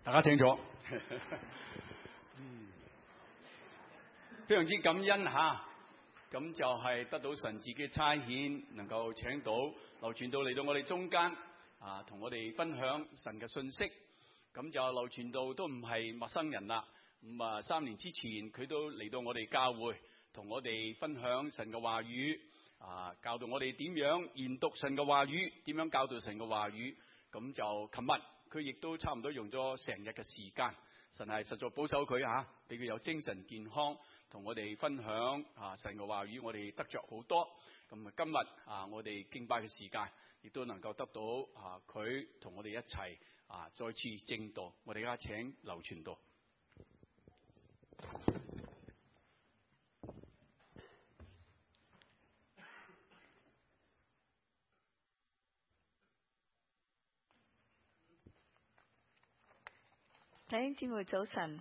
大家請坐。非常之感恩嚇，咁就係得到神自己嘅差遣，能夠請到劉傳道嚟到我哋中間同我哋分享神嘅信息。咁就劉傳道都唔係陌生人啦。咁3年之前佢都嚟到我哋教會，同我哋分享神嘅話語，教導我哋點樣研讀神嘅話語，點樣教導神嘅話語。咁就琴日佢亦都差唔多用咗成日嘅時間，神係實在保守佢俾佢有精神健康，同我哋分享神嘅話語，我哋得着好多。咁今日我哋敬拜嘅時間，亦都能夠得到佢同我哋一齊再次正道。我哋而家請劉傳道。 弟兄姊妹早晨。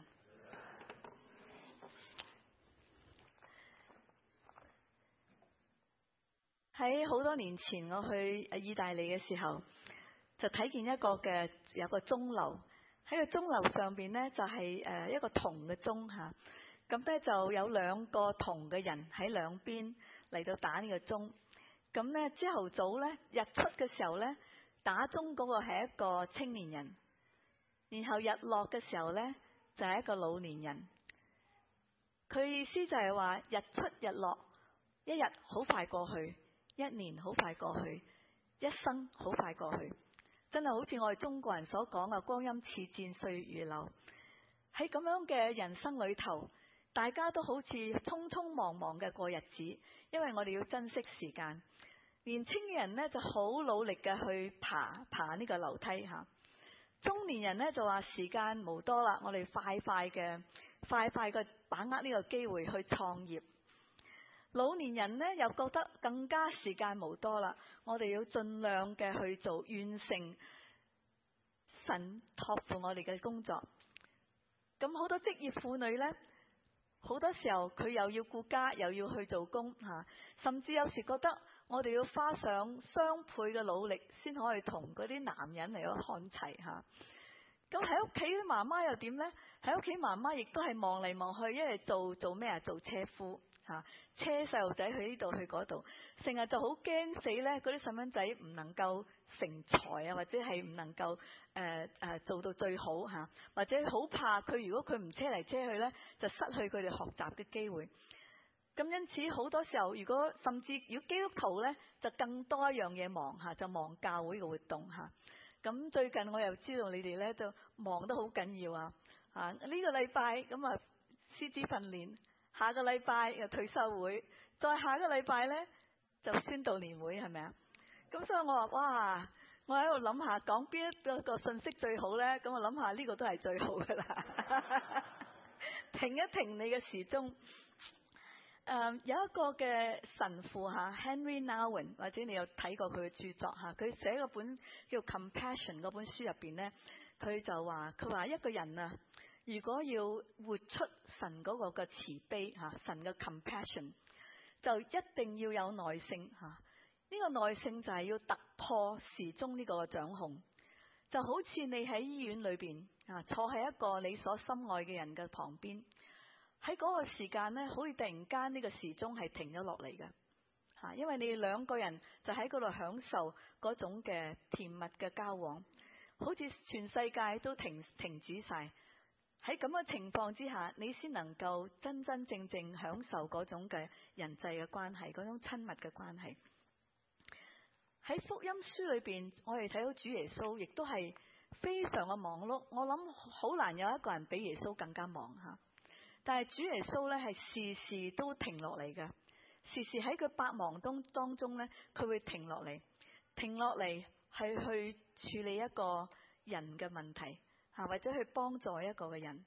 喺好多年前我去意大利嘅時候，就睇見有個鐘樓，喺個鐘樓上邊呢，就係一個銅嘅鐘吓，咁咧就有2個銅嘅人喺兩邊嚟到打呢個鐘。咁咧朝頭早咧日出嘅時候咧，打鐘嗰個係一個青年人，然後日落嘅時候咧就係一個老年人。佢意思就係話日出日落，一日好快過去，一年好快過去，一生好快過去，真係好似我哋中國人所講嘅光陰似箭，歲月如流。喺咁樣嘅人生裏頭，大家都好似匆匆忙忙嘅過日子，因為我哋要珍惜時間。年輕嘅人呢就好努力嘅去爬呢個樓梯吓，中年人呢就話時間無多啦，我哋快快嘅把握呢個機會去創業。老年人呢又覺得更加時間無多啦，我哋要盡量嘅去做，完成神託付我哋嘅工作。咁好多職業婦女呢，好多時候佢又要顧家又要去做工甚至有時覺得我哋要花上雙倍嘅努力先可以同嗰啲男人嚟到看齊吓。咁喺屋企啲媽媽又點呢？喺屋企媽媽亦都係望嚟望去，因為做咩啊？做車夫車細路仔去呢度去嗰度，成日就好驚死咧！嗰啲細蚊仔唔能夠成才或者係唔能夠做到最好或者好怕佢，如果佢唔車嚟車去咧，就失去佢哋學習嘅機會。咁因此好多時候，甚至如果基督徒咧，就更多一樣嘢忙就忙教會嘅活動咁最近我又知道你哋咧就忙得好緊要呢個禮拜咁師資訓練，下個禮拜又退休會，再下個禮拜咧就宣道年會，係咪啊？咁所以我話哇，我喺度諗下講邊一個信息最好咧，咁我諗下呢個都係最好噶啦。停一停你嘅時鐘。有一個嘅神父Henry Nouwen， 或者你有睇過佢嘅著作佢寫嗰本叫 Compassion 嗰本書入邊咧，佢就話一個人如果要活出神嗰個嘅慈悲神嘅 compassion， 就一定要有耐性呢個耐性就係要突破時鐘呢個掌控，就好似你喺醫院裏邊坐喺一個你所心愛嘅人嘅旁邊。喺嗰個時間呢，好似突然間呢個時鐘係停咗落嚟嘅因為你哋2個人就喺嗰度享受嗰種嘅甜蜜嘅交往，好似全世界都停止晒。喺咁嘅情況之下，你先能夠真真正正享受嗰種嘅人際嘅關係，嗰種親密嘅關係。喺福音書裏邊，我哋睇到主耶穌亦都係非常嘅忙碌。我諗好難有一個人比耶穌更加忙但係主耶穌咧係時時都停落嚟嘅，時時喺佢百忙當中咧，佢會停落嚟係去處理一個人嘅問題或者去幫助一個嘅人。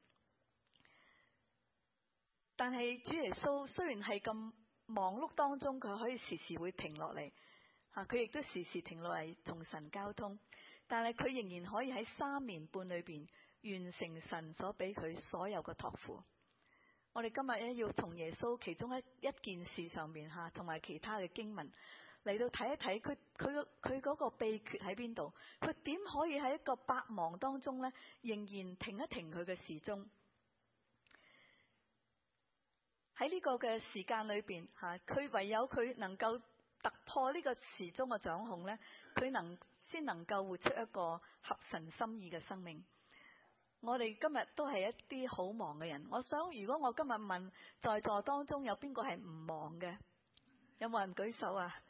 但係主耶穌雖然係咁忙碌當中，佢可以時時會停落嚟佢亦都時時停落嚟同神交通，但係佢仍然可以喺3年半裏邊完成神所俾佢所有嘅託付。我哋今日咧要從耶穌其中一件事上面同埋其他嘅經文嚟到睇一睇佢嗰個秘訣喺邊度？佢點可以喺一個百忙當中咧，仍然停一停佢嘅時鐘？喺呢個嘅時間裏邊嚇，佢唯有佢能夠突破呢個時鐘嘅掌控咧，佢先能夠活出一個合神心意嘅生命。我哋今日都係一啲好忙嘅人，我想如果我今日問在座當中有邊個係唔忙嘅，有冇人舉手啊？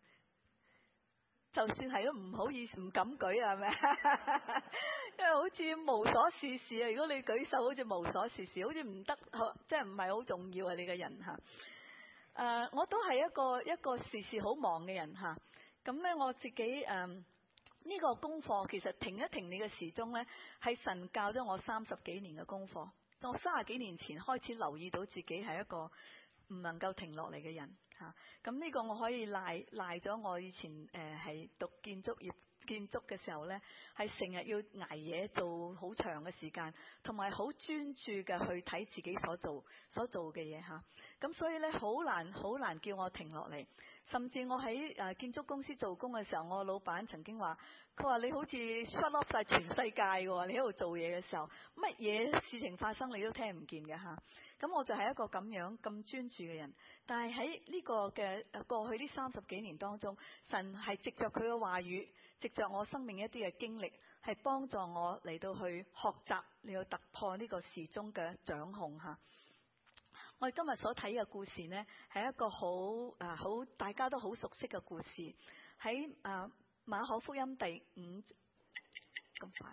就算係都唔好意思，唔敢舉啊，係咪？因為好似無所事事啊！如果你舉手，好似無所事事，好似唔得，即係唔係好重要啊！你個人嚇。我都係一個時事好忙嘅人嚇。咁咧，我自己呢個功課其實停一停你嘅時鐘咧，係神教咗我30幾年嘅功課。我30幾年前開始留意到自己係一個唔能夠停落嚟嘅人嚇。咁呢個我可以賴咗我以前係讀建築嘅時候咧，係成日要捱夜做好長嘅時間，同埋好專注嘅去睇自己所做嘅嘢嚇。咁所以咧，好難叫我停落嚟。甚至我喺建築公司做工嘅時候，我老闆曾經話：佢話你好似 shut off 晒全世界喎！你喺度做嘢嘅時候，乜嘢事情發生你都聽唔見嘅嚇。咁我就係一個咁專注嘅人。但係喺呢個嘅過去呢30幾年當中，神係藉着佢嘅話語，藉着我生命一啲嘅經歷，係幫助我嚟到去學習，嚟到突破呢個時鐘嘅掌控嚇。我哋今日所睇嘅故事呢，係一個好大家都好熟悉嘅故事。喺馬可福音第5，咁快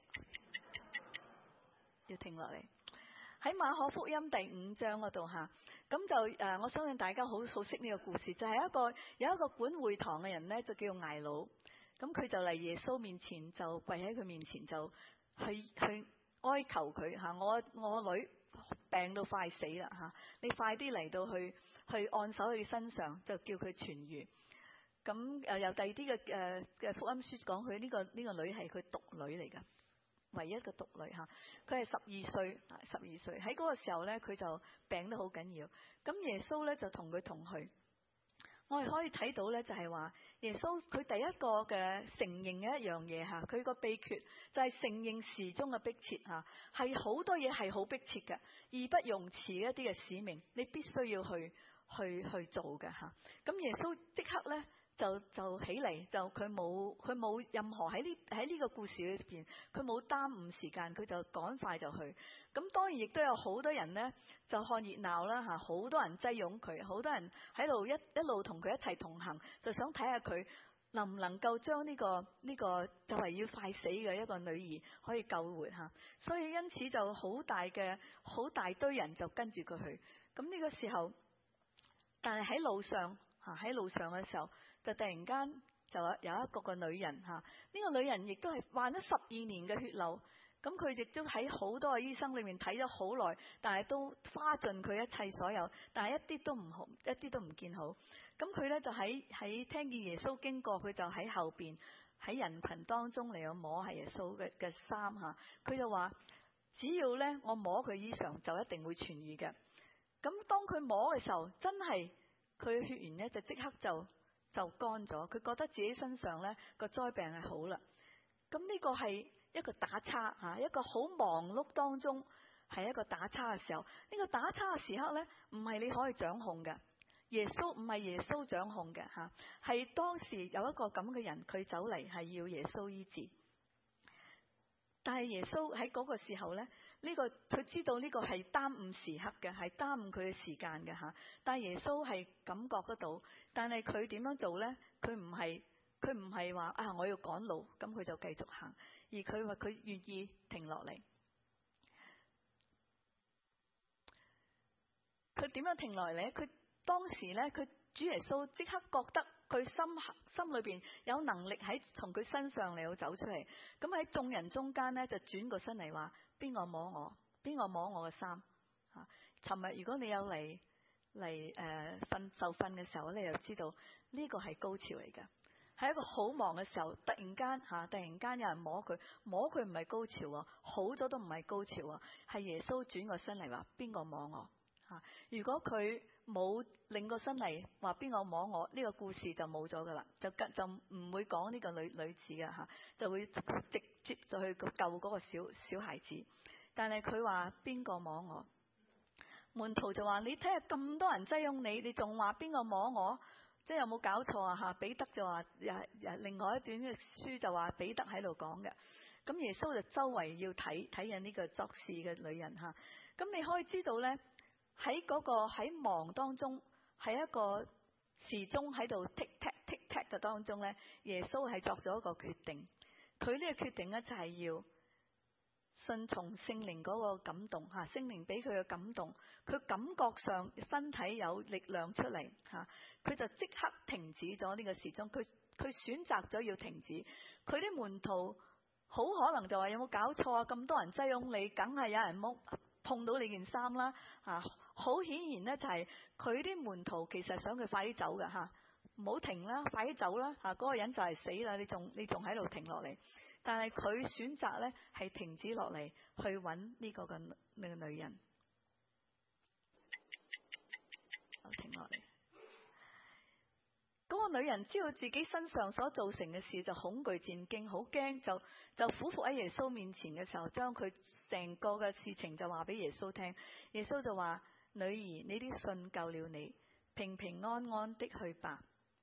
要停落嚟。喺馬可福音第5章嗰度嚇，咁就我相信大家好熟悉呢個故事，就係有一個管會堂嘅人呢，就叫睚魯。咁佢就嚟耶穌面前，就跪喺佢面前，就去哀求佢嚇，我女病到快死啦嚇，你快啲嚟到去按手佢身上，就叫佢痊癒。咁由第二啲嘅福音書講，佢呢個女係佢獨女嚟㗎，唯一嘅獨女嚇。佢係12歲喺嗰個時候咧，佢就病得好緊要。咁耶穌咧就同佢同去。我哋可以睇到咧，就係話耶穌佢第一個嘅承認嘅一樣嘢嚇，佢個秘訣就係承認時鐘嘅迫切嚇，係好多嘢係好迫切嘅，義不容辭嘅一啲嘅使命，你必須要去做嘅嚇。咁耶穌即刻咧就起嚟，就佢冇任何喺呢個故事裏邊，佢冇耽誤時間，佢就趕快就去。咁當然亦都有好多人呢，就看熱鬧啦嚇，好多人擠擁佢，好多人喺度一路同佢一齊同行，就想睇下佢能唔能夠將呢個就係要快死嘅一個女兒可以救活嚇。所以因此就好大堆人就跟住佢去。咁呢個時候，但係喺路上嘅時候，就突然間就有一個女人嚇，呢個女人亦都係患咗12年嘅血漏。咁佢亦都喺好多嘅醫生裏面睇咗好耐，但係都花盡佢一切所有，但係一啲都唔好，一啲都唔見好。咁佢咧就喺聽見耶穌經過，佢就喺後邊喺人群當中嚟到摸下耶穌嘅衫嚇。佢就話：只要咧我摸佢衣裳，就一定會痊愈嘅。咁當佢摸嘅時候，真係佢血緣咧就即刻就乾咗。佢覺得自己身上咧個災病係好啦。咁呢個係一個打叉嚇，一個好忙碌當中係一個打叉嘅時候。呢個打叉嘅時刻咧，唔係你可以掌控嘅。耶穌唔係耶穌掌控嘅嚇，係當時有一個咁嘅人，佢走嚟係要耶穌醫治。但係耶穌喺嗰個時候咧，佢知道呢個係耽誤時刻嘅，係耽誤佢嘅時間嘅嚇。但係耶穌係感覺得到，但係佢點樣做咧？佢唔係話我要趕路，咁佢就繼續行，而佢話佢願意停落嚟。佢點樣停落嚟咧？佢當時咧，佢主耶穌即刻覺得佢心裏邊有能力喺從佢身上嚟到走出嚟。咁喺眾人中間咧，就轉個身嚟話：邊個摸我？邊個摸我嘅衫？尋日如果你有嚟受訓嘅時候咧，你就知道呢個係高潮嚟嘅。喺一個好忙嘅時候，突然間有人摸佢唔係高潮啊，好咗都唔係高潮啊，係耶穌轉個身嚟話：邊個摸我？如果佢冇擰過身嚟話邊個摸我，呢個故事就冇咗噶啦，就唔會講呢個女子嘅嚇，就會直接就去救嗰個小孩子。但係佢話邊個摸我？門徒就話：你睇下咁多人擠擁你，你仲話邊個摸我？即係有冇搞錯啊？嚇！彼得就話，另外一段嘅書就話彼得喺度講嘅。咁耶穌就周圍要睇緊呢個作事嘅女人嚇。咁你可以知道咧，喺嗰個喺忙當中，喺一個時鐘喺度 tick tack 嘅當中咧，耶穌係作咗一個決定。佢呢個決定咧就係要順從聖靈嗰個感動嚇，聖靈俾佢嘅感動，佢感覺上身體有力量出嚟嚇，佢就即刻停止咗呢個時鐘。佢選擇咗要停止。佢啲門徒好可能就話：有冇搞錯啊？咁多人擠擁你，梗係有人碰到你件衫啦嚇。好顯然咧，就係佢啲門徒其實想佢快啲走嘅嚇，唔好停啦，快啲走啦嚇！嗰個人就係死啦，你仲喺度停落嚟。但係佢選擇咧係停止落嚟去揾呢個女人。我停落嚟。嗰個女人知道自己身上所造成嘅事，就恐懼戰驚，好驚，就俯伏喺耶穌面前嘅時候，將佢成個嘅事情就話俾耶穌聽。耶穌就話：女兒，你啲信救了你，平平安安的去吧。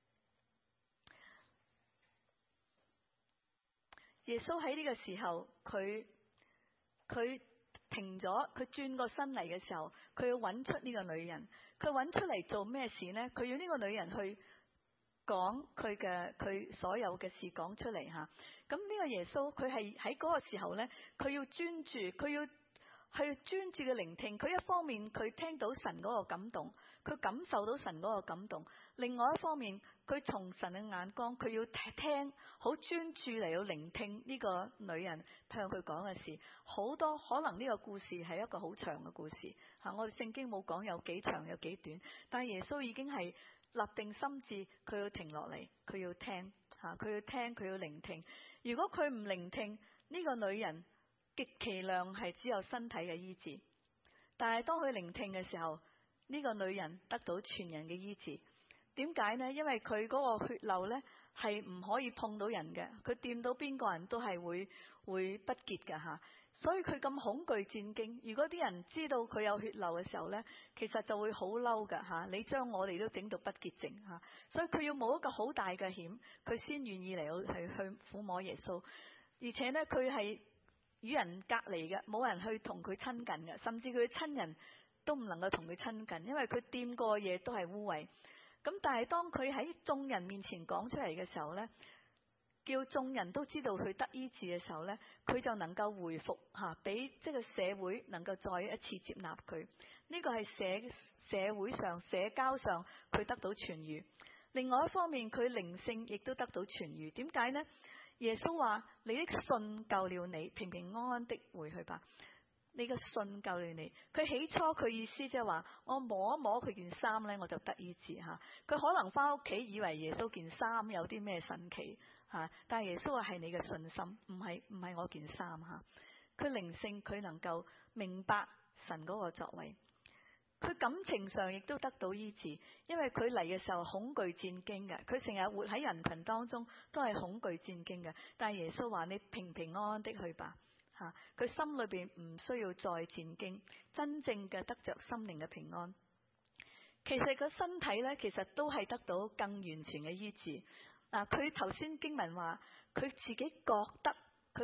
耶穌喺呢個時候，佢停咗，佢轉個身嚟嘅時候，佢要揾出呢個女人。佢揾出嚟做咩事呢？佢要呢個女人去講佢所有嘅事講出嚟吓。咁呢個耶穌佢係喺嗰個時候呢，佢要專注，佢要去專注嘅聆聽。佢一方面佢聽到神嗰個感動，佢感受到神嗰個感動；另外一方面，佢從神嘅眼光，佢要聽，好專注嚟到聆聽呢個女人向佢講嘅事。好多可能呢個故事係一個好長嘅故事吓，我哋聖經冇講有幾長有幾短，但係耶穌已經係立定心志，佢要停落嚟，佢要聽吓，佢要聽，佢要聆聽。如果佢唔聆聽，呢個女人極其量係只有身體嘅醫治，但係當佢聆聽嘅時候，呢個女人得到全人嘅醫治。點解呢？因為佢嗰個血漏呢係唔可以碰到人嘅，佢掂到邊個人都係會不潔嘅吓。所以佢咁恐懼戰驚。如果啲人知道佢有血漏嘅時候呢，其實就會好嬲噶吓。你將我哋都整到不潔淨吓，所以佢要冒一個好大嘅險，佢先願意嚟到去撫摸耶穌。而且呢，佢係與人隔離嘅，冇人去同佢親近嘅，甚至佢親人都唔能夠同佢親近，因為佢掂過嘢都係污穢。咁但係當佢喺眾人面前講出嚟嘅時候呢，叫眾人都知道佢得醫治嘅時候呢，佢就能夠回復吓，俾即係社會能夠再一次接納佢。呢個係社會上社交上佢得到痊愈。另外一方面，佢靈性亦都得到痊愈。點解呢？耶穌話：你的信救了你，平平安安的回去吧。你嘅信救了你。佢起初佢意思即係話，我摸一摸佢件衫呢，我就得醫治吓。佢可能翻屋企以為耶穌件衫有啲咩神奇吓，但係耶穌話係你嘅信心，唔係我件衫吓。佢靈性佢能夠明白神嗰個作為，佢感情上亦都得到醫治，因為佢嚟嘅時候恐懼戰驚嘅，佢成日活喺人群當中都係恐懼戰驚嘅。但係耶穌話：你平平安安的去吧。吓，佢心裏邊唔需要再戰驚，真正嘅得着心靈嘅平安。其實個身體咧，其實都係得到更完全嘅醫治。嗱，佢頭先經文話，佢自己覺得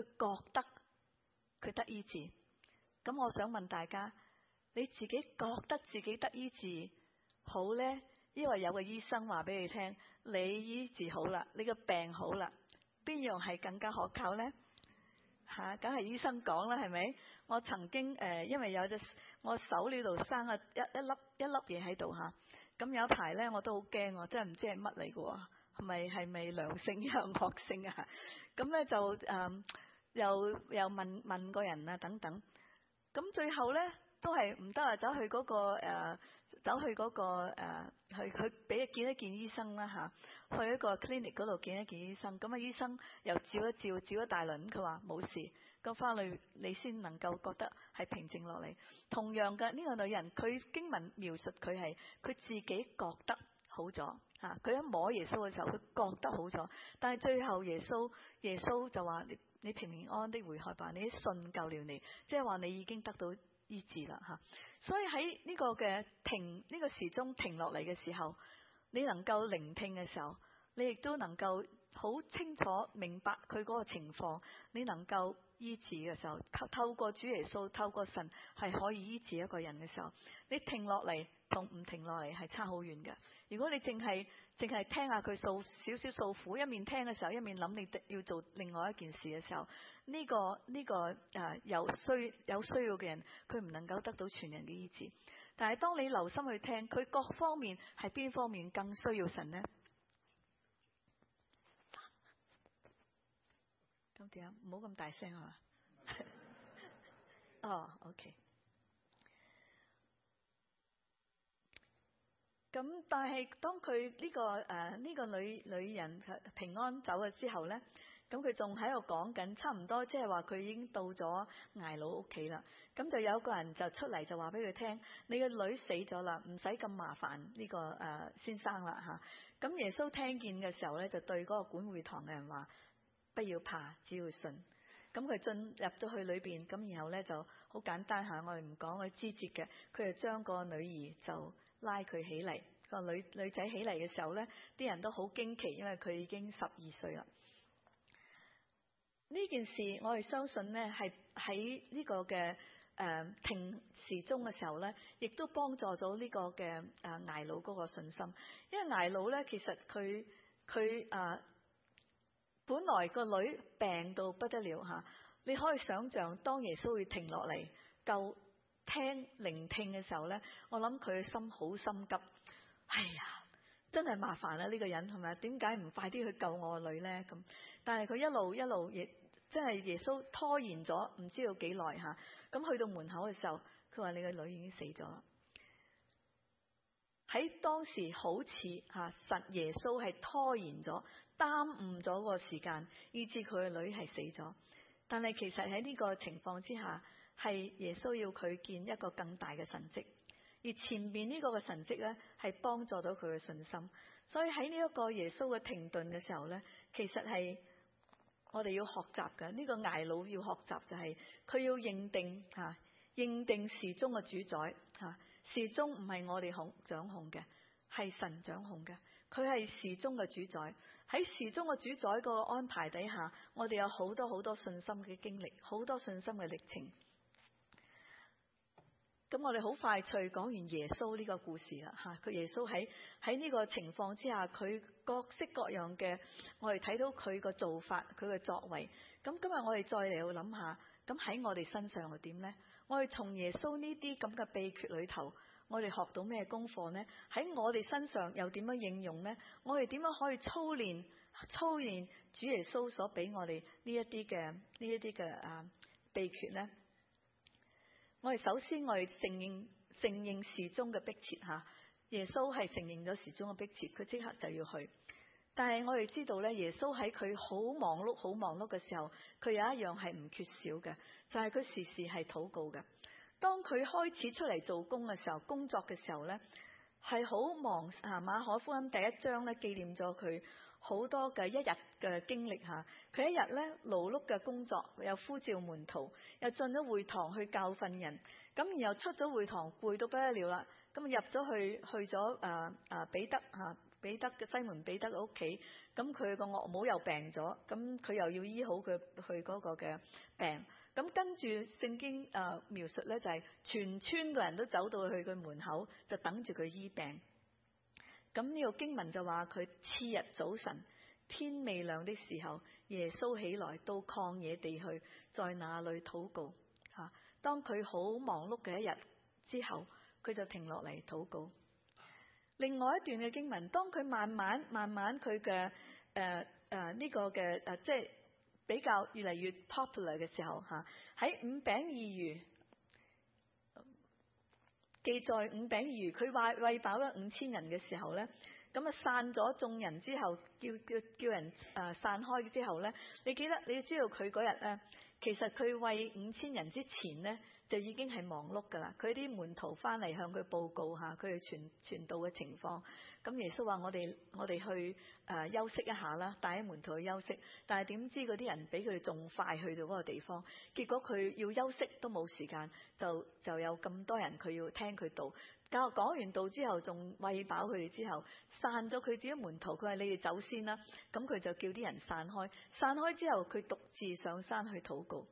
佢得醫治。咁我想問大家，你自己覺得自己得醫治好呢？因為有個醫生話俾你聽，你醫治好啦，你個病好啦，邊樣係更加可靠呢？吓，梗係醫生講啦，係咪？我曾經因為有我手呢度生啊一粒嘢喺度吓，咁有一排咧我都好驚，我真係唔知係乜嚟嘅，係咪良性啊惡性啊？咁咧就又問個人啊等等，咁最後咧都係唔得啊，走去嗰個去俾見一見醫生啦吓，去一個 clinic 嗰度見一見醫生。咁啊醫生又照一大輪，佢話冇事， 個花女，你先能夠覺得係平靜落嚟。同樣嘅呢個女人，佢經文描述佢係佢自己覺得好咗嚇，佢一摸耶穌嘅時候，佢覺得好咗，但係最後耶穌就話：你平平安安的回去吧，你啲信救了你，即係話你已經得到醫治啦嚇。所以喺呢個嘅呢個時鐘停落嚟嘅時候，你能夠聆聽嘅時候，你亦都能夠好清楚明白佢嗰個情況，你能夠醫治嘅時候，透過主耶穌，透過神係可以醫治一個人嘅時候，你停落嚟同唔停落嚟係差好遠嘅。如果你淨係聽下佢訴少少訴苦，一面聽嘅時候，一面諗你要做另外一件事嘅時候，呢個有需要嘅人，佢唔能夠得到全人嘅醫治。但係當你留心去聽，佢各方面係邊方面更需要神呢？咁點啊？唔好咁大聲啊！哦，OK。咁但係當佢呢個女人平安走咗之後咧，咁佢仲喺度講緊，差唔多即係話佢已經到咗睚魯屋企啦。咁就有個人就出嚟就話俾佢聽：你個女死咗啦，唔使咁麻煩呢個先生啦嚇。咁耶穌聽見嘅時候咧，就對嗰個管會堂嘅人話：不要怕，只要信。咁佢進入咗去裏邊，咁然後咧就好簡單嚇，我哋唔講佢枝節嘅，佢就將個女兒就拉佢起嚟。個女仔起嚟嘅時候咧，啲人都好驚奇，因為佢已經12歲啦。呢件事我哋相信咧，係喺呢個嘅停時鐘嘅時候咧，亦都幫助咗呢個嘅睚魯嗰個信心。因為睚魯咧，其實佢本來個女病到不得了嚇，你可以想象當耶穌會停落嚟夠聆聽嘅時候咧，我諗佢嘅心好心急。哎呀，真係麻煩啦！呢個人係咪？點解唔快啲去救我個女咧？咁，但係佢一路亦即係耶穌拖延咗唔知道幾耐嚇。咁去到門口嘅時候，佢話：你個女已經死咗啦。喺當時好似神耶穌係拖延咗、耽誤咗個時間，以致佢個女係死咗。但係其實喺呢個情況之下，係耶穌要佢見一個更大嘅神蹟。而前面呢個嘅神蹟咧，係幫助到佢嘅信心。所以喺呢一個耶穌嘅停頓嘅時候咧，其實係我哋要學習嘅。呢個睚魯要學習就係佢要認定時鐘嘅主宰嚇。時鐘唔係我哋掌控嘅，係神掌控嘅。佢係時鐘嘅主宰。喺時鐘嘅主宰個安排底下，我哋有好多好多信心嘅經歷，好多信心嘅歷程。咁我哋好快脆講完耶穌呢個故事啦嚇。佢耶穌喺呢個情況之下，佢各式各樣嘅，我哋睇到佢個做法，佢嘅作為。咁今日我哋再嚟去諗下，咁喺我哋身上又點呢？我哋從耶穌呢啲咁嘅秘訣裏頭，我哋學到咩功課呢？喺我哋身上又點樣應用呢？我哋點樣可以操練主耶穌所俾我哋呢一啲嘅秘訣呢？我哋首先我哋承認時鐘嘅迫切嚇。耶穌係承認咗時鐘嘅迫切，佢即刻就要去。但係我哋知道咧，耶穌喺佢好忙碌嘅時候，佢有一樣係唔缺少嘅，就係佢時時係禱告嘅。當佢開始出嚟做工嘅時候，工作嘅時候咧，係好忙嚇。馬可福音第1章咧紀念咗佢好多嘅一日嘅經歷嚇。佢一日咧勞碌嘅工作，又呼召門徒，又進咗會堂去教訓人。咁然後出咗會堂攰到不得了啦。咁入咗去咗彼得嘅西門彼得嘅屋企。咁佢個岳母又病咗，咁佢又要醫好佢嗰個嘅病。咁跟住聖經描述咧，就係全村嘅人都走到去佢門口，就等住佢醫病。咁呢個經文就話佢次日早晨天未亮的時候，耶穌起來到曠野地去，在那裏禱告嚇。當佢好忙碌嘅一日之後，佢就停落嚟禱告。另外一段嘅經文，當佢慢慢佢嘅呢個嘅即係比較越嚟越 popular 嘅時候嚇，喺5餅2魚記載5餅2魚，佢餵飽咗5000人嘅時候咧，咁啊散咗眾人之後，叫人散開之後咧，你記得你要知道佢嗰日咧其實佢餵5000人之前咧，就已經係忙碌㗎啦。佢啲門徒翻嚟向佢報告下佢哋傳道嘅情況。咁耶穌話：我哋去休息一下啦，帶啲門徒去休息。但係點知嗰啲人比佢哋仲快去到嗰個地方，結果佢要休息都冇時間，就有咁多人佢要聽佢道。講完道之後，仲餵飽佢哋之後，散咗佢自己門徒。佢話：你哋走先啦。咁佢就叫啲人散開。散開之後，佢獨自上山去禱告。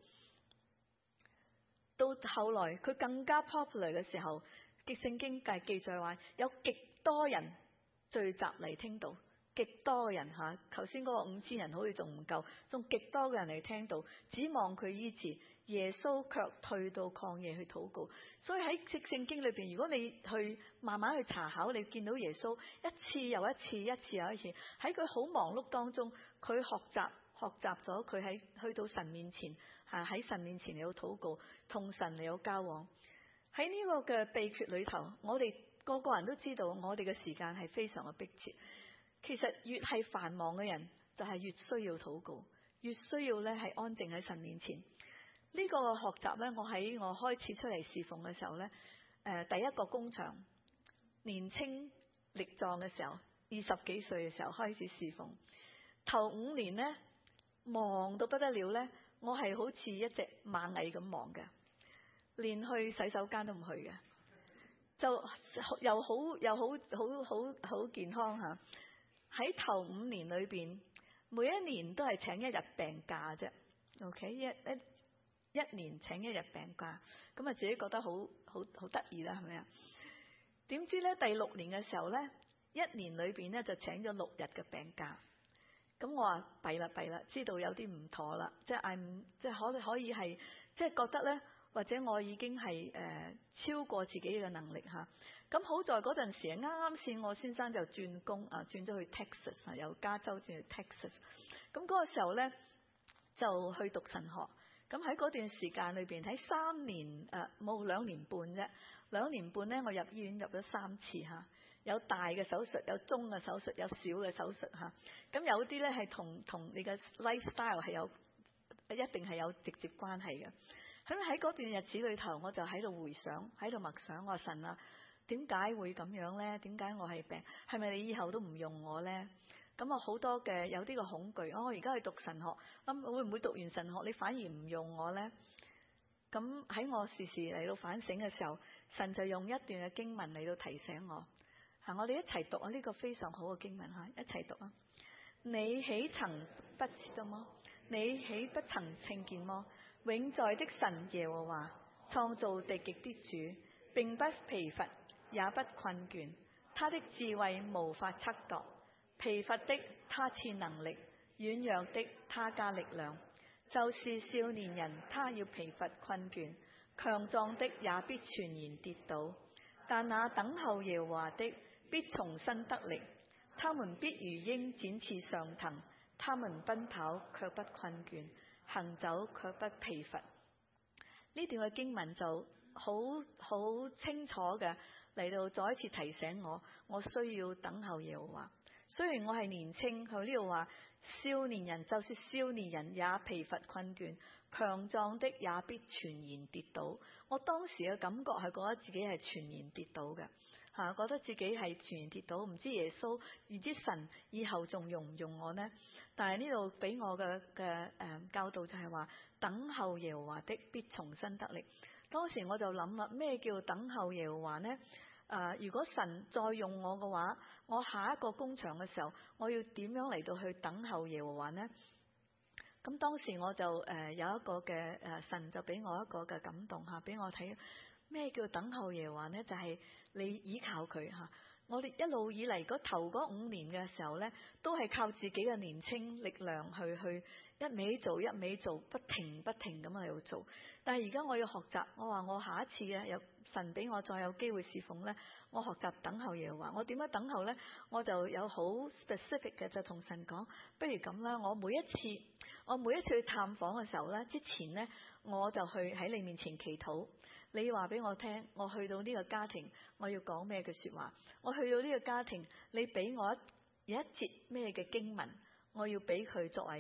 到後來佢更加 popular 嘅時候，聖經記載話有極多人聚集嚟聽道，極多人嚇。頭先嗰個5000人好似仲唔夠，仲極多嘅人嚟聽道，指望佢醫治。耶穌卻退到曠野去禱告。所以喺聖經裏邊，如果你去慢慢去查考，你見到耶穌一次又一次，一次又一次喺佢好忙碌當中，佢學習咗佢喺去到神面前喺神面前嚟到禱告，同神嚟到交往。喺呢個嘅秘訣裏頭，我哋個個人都知道，我哋嘅時間係非常嘅迫切。其實越係繁忙嘅人，就係越需要禱告，越需要咧係安靜喺神面前。呢個學習咧，我喺我開始出嚟侍奉嘅時候咧，第一個工場年青力壯嘅時候，20幾歲嘅時候開始侍奉，頭5年咧忙到不得了咧，我係好似一隻螞蟻咁忙嘅，連去洗手間都唔去嘅，就又好健康嚇。喺頭5年裏邊，每一年都係請1日病假啫。OK， 一年請1日病假，咁啊自己覺得好得意啦，係咪啊？點知咧第6年嘅時候咧，1年裏邊咧就請咗6日嘅病假。咁我話弊啦，知道有啲唔妥啦，即係可以係即係覺得咧，或者我已經係超過自己嘅能力嚇。咁好在嗰陣時啱啱先我先生就轉工轉咗去 Texas 由加州轉去 Texas。咁嗰個時候咧就去讀神學。咁喺嗰段時間裏邊，喺3年冇2年半啫，2年半咧我入醫院入咗3次嚇，有大嘅手術，有中嘅手術，有小嘅手術嚇。咁有啲咧係同你嘅 lifestyle 係一定係有直接關係嘅。咁喺嗰段日子裏頭，我就喺度回想，喺度默想，我話神啊，點解會咁樣咧？點解我係病？係咪你以後都唔用我咧？咁啊好多嘅有啲個恐懼，我而家去讀神學，咁會唔會讀完神學你反而唔用我咧？咁喺我時時嚟到反省嘅時候，神就用一段嘅經文嚟到提醒我。我哋一齊讀呢個非常好嘅經文一齊讀啊！你豈曾不知道麼？你豈不曾聽見麼？永在的神耶和華，創造地極的主，並不疲乏，也不困倦，他的智慧無法測度。疲乏的他賜能力，軟弱的他加力量。就是少年人他要疲乏困倦，強壯的也必全然跌倒。但那等候耶和華的必重新得力，他們必如鷹展翅上騰，他們奔跑卻不困倦，行走卻不疲乏。呢段嘅經文就好清楚嘅嚟到再一次提醒我需要等候耶和華。雖然我係年青，佢呢度話少年人就是少年人也疲乏困倦，強壯的也必全然跌倒。我當時嘅感覺係覺得自己係全然跌倒嘅，覺得自己係全然跌倒，唔知耶穌，唔知神以後仲用唔用我呢？但係呢度俾我嘅教導就係話，等候耶和華的必重新得力。當時我就諗啦，咩叫等候耶和華呢？如果神再用我嘅話，我下一個工場嘅時候，我要點樣嚟到去等候耶和華呢？咁當時我就有一個嘅神就俾我一個嘅感動俾我睇咩叫等候耶和華呢？就係你依靠佢我哋一路以嚟頭嗰5年嘅時候呢，都係靠自己嘅年青力量去一味做，不停咁喺度做。但係而家我要學習，我話我下一次有神俾我再有機會侍奉呢，我學習等候耶和華。我點樣等候呢？我就有好 specific 嘅，就同神講，不如咁啦，我每一次去探訪嘅時候呢，之前呢，我就去喺你面前祈禱。你話俾我聽，我去到呢個家庭，我要講咩嘅說話？我去到呢個家庭，你俾我有一節咩嘅經文，我要俾佢作為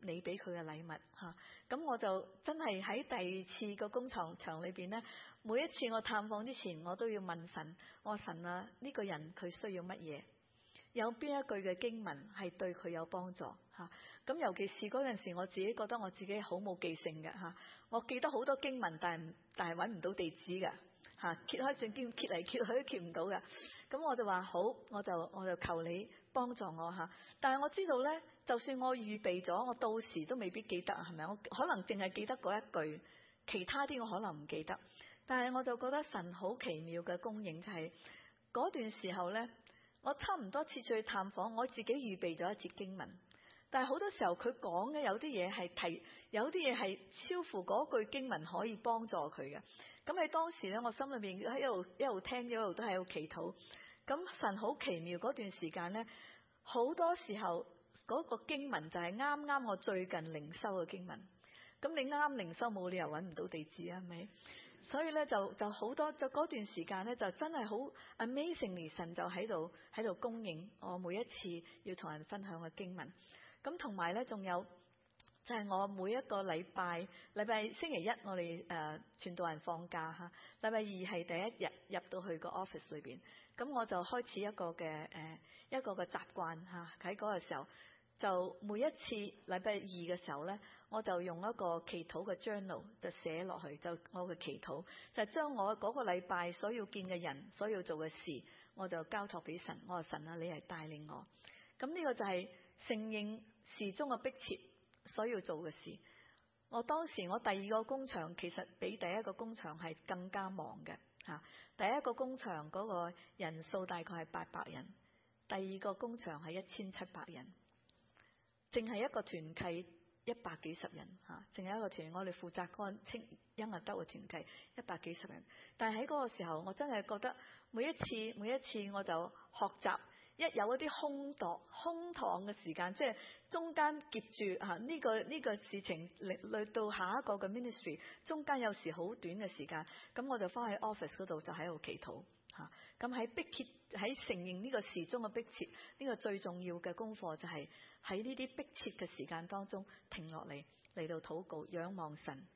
你俾佢嘅禮物嚇。咁我就真係喺第二次個工場裏邊咧，每一次我探訪之前，我都要問神，我話神啊，呢個人佢需要乜嘢？有邊一句嘅經文係對佢有幫助嚇？咁尤其是嗰陣時，我自己覺得我自己好冇記性嘅嚇，我記得好多經文，但係揾唔到地址嘅嚇，揭開聖經揭嚟揭去都揭唔到嘅。咁我就話好，我就求你幫助我嚇。但係我知道咧，就算我預備咗，我到時都未必記得，係咪？我可能淨係記得嗰一句，其他啲我可能唔記得。但係我就覺得神好奇妙嘅供應，就係嗰段時候咧。我差唔多次去探訪，我自己預備咗一節經文，但係好多時候佢講嘅有啲嘢係有啲嘢係超乎嗰句經文可以幫助佢嘅。咁喺當時咧，我心裏面喺一路聽咗一路都喺度祈禱。咁神好奇妙嗰段時間咧，好多時候嗰個經文就係啱啱我最近靈修嘅經文。咁你啱靈修冇理由揾唔到地址啊，係咪？所以咧就好多就嗰段時間咧就真係好 amazingly 神就喺度供應我每一次要同人分享嘅經文。咁同埋咧仲有就係我每一個禮拜星期一我哋傳道人放假嚇，禮拜二係第一日入到去個 office 裏邊，咁我就開始一個嘅習慣嚇，喺嗰個時候就每一次禮拜二嘅時候咧。我就用一個祈禱嘅 journal 就寫落去，就我嘅祈禱就將我嗰個禮拜所要見嘅人、所要做嘅事，我就交託俾神。我話神啊，你係帶領我。咁呢個就係承認時中嘅迫切所要做嘅事。我當時我第二個工場其實比第一個工場係更加忙嘅嚇。第一個工場嗰個人數大概係800人，第二個工場係1700人，淨係一個團契。100幾十人嚇，淨係一個團，我哋負責嗰個清恩亞德嘅團契100幾十人。但係喺嗰個時候，我真係覺得每一次我就學習，一有一啲空檔嘅時間，即係中間夾住嚇呢個事情嚟到下一個嘅 ministry， 中間有時好短嘅時間，咁我就翻去 office 嗰度就喺度祈禱嚇。咁喺迫切喺承認呢個時中嘅迫切，呢個最重要嘅功課就係喺呢啲迫切嘅時間當中停落嚟到禱告仰望神。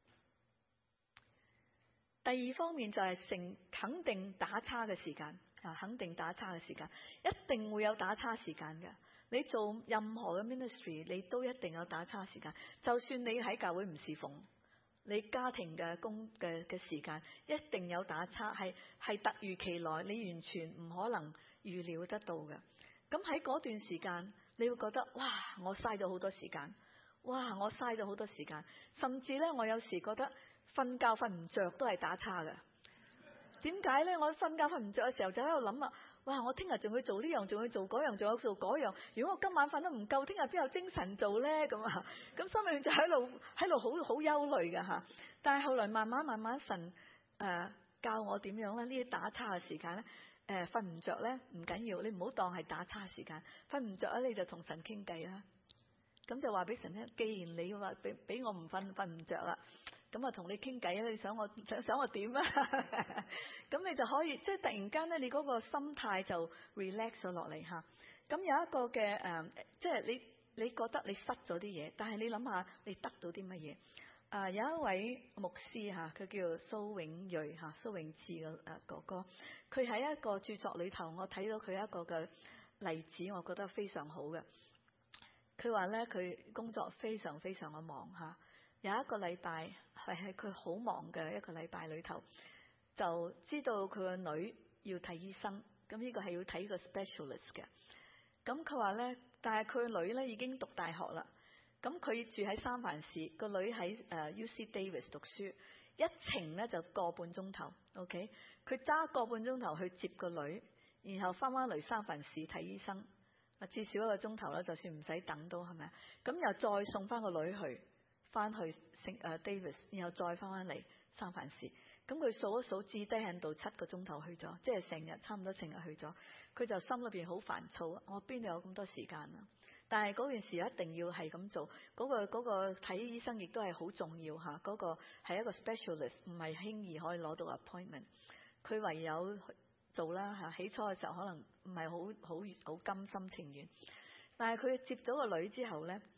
第二方面就係肯定打叉嘅時間啊，肯定打叉嘅時間一定會有打叉時間嘅。你做任何嘅 ministry， 你都一定有打叉時間。就算你喺教會唔侍奉，你家庭嘅時間一定有打叉，係突如其來，你完全唔可能預料得到嘅。咁喺嗰段時間，你會覺得哇，我嘥咗好多時間，哇，我嘥咗好多時間，甚至咧，我有時覺得瞓覺瞓唔着都係打叉嘅。點解咧？我瞓覺瞓唔着嘅時候就喺度諗啊，哇！我聽日仲要做呢樣，仲要做嗰樣，仲要做嗰樣。如果我今晚瞓得唔夠，聽日邊有精神做咧？咁啊，咁心裏面就喺度好憂慮嘅嚇。但係後來慢慢神教我點樣咧？呢啲打叉嘅時間咧，瞓唔着咧唔緊要，你唔好當係打叉時間。瞓唔着咧，你就同神傾偈啦。咁就話俾神聽，既然你話俾我唔瞓唔着啦。咁啊，同你傾偈，你想我點啊？咁你就可以，即係突然間咧，你嗰個心態就 relax 咗落嚟嚇。咁有一個嘅即係你覺得你失咗啲嘢，但係你諗下，你得到啲乜嘢？有一位牧師嚇，佢叫蘇永瑞嚇，蘇永智嘅哥哥，佢喺一個著作裏頭，我睇到佢一個嘅例子，我覺得非常好嘅。佢話咧，佢工作非常非常嘅忙嚇。有一個禮拜係佢好忙嘅一個禮拜裏頭，就知道佢個女要睇醫生，咁呢個係要睇個 specialist 嘅。咁佢話咧，但係佢個女咧已經讀大學啦，咁佢住喺三藩市，個女喺UC Davis 讀書，一程咧就個半鐘頭 ，OK， 佢揸個半鐘頭去接個女，然後翻嚟三藩市睇醫生，至少1個鐘頭啦，就算唔使等都係咪啊？咁又再送翻個女翻去Davis， 然後再翻嚟三藩市。咁佢數一數，至低限度7個鐘頭去咗，即係成日差唔多成日去咗。佢就心裏邊好煩躁，我邊度有咁多時間啊？但係嗰件事一定要係咁做，嗰個睇醫生亦都係好重要嚇。嗰個係一個 specialist， 唔係輕易可以攞到 appointment。佢唯有做啦嚇。起初嘅時候可能唔係好甘心情願，但係佢接咗個女之後咧。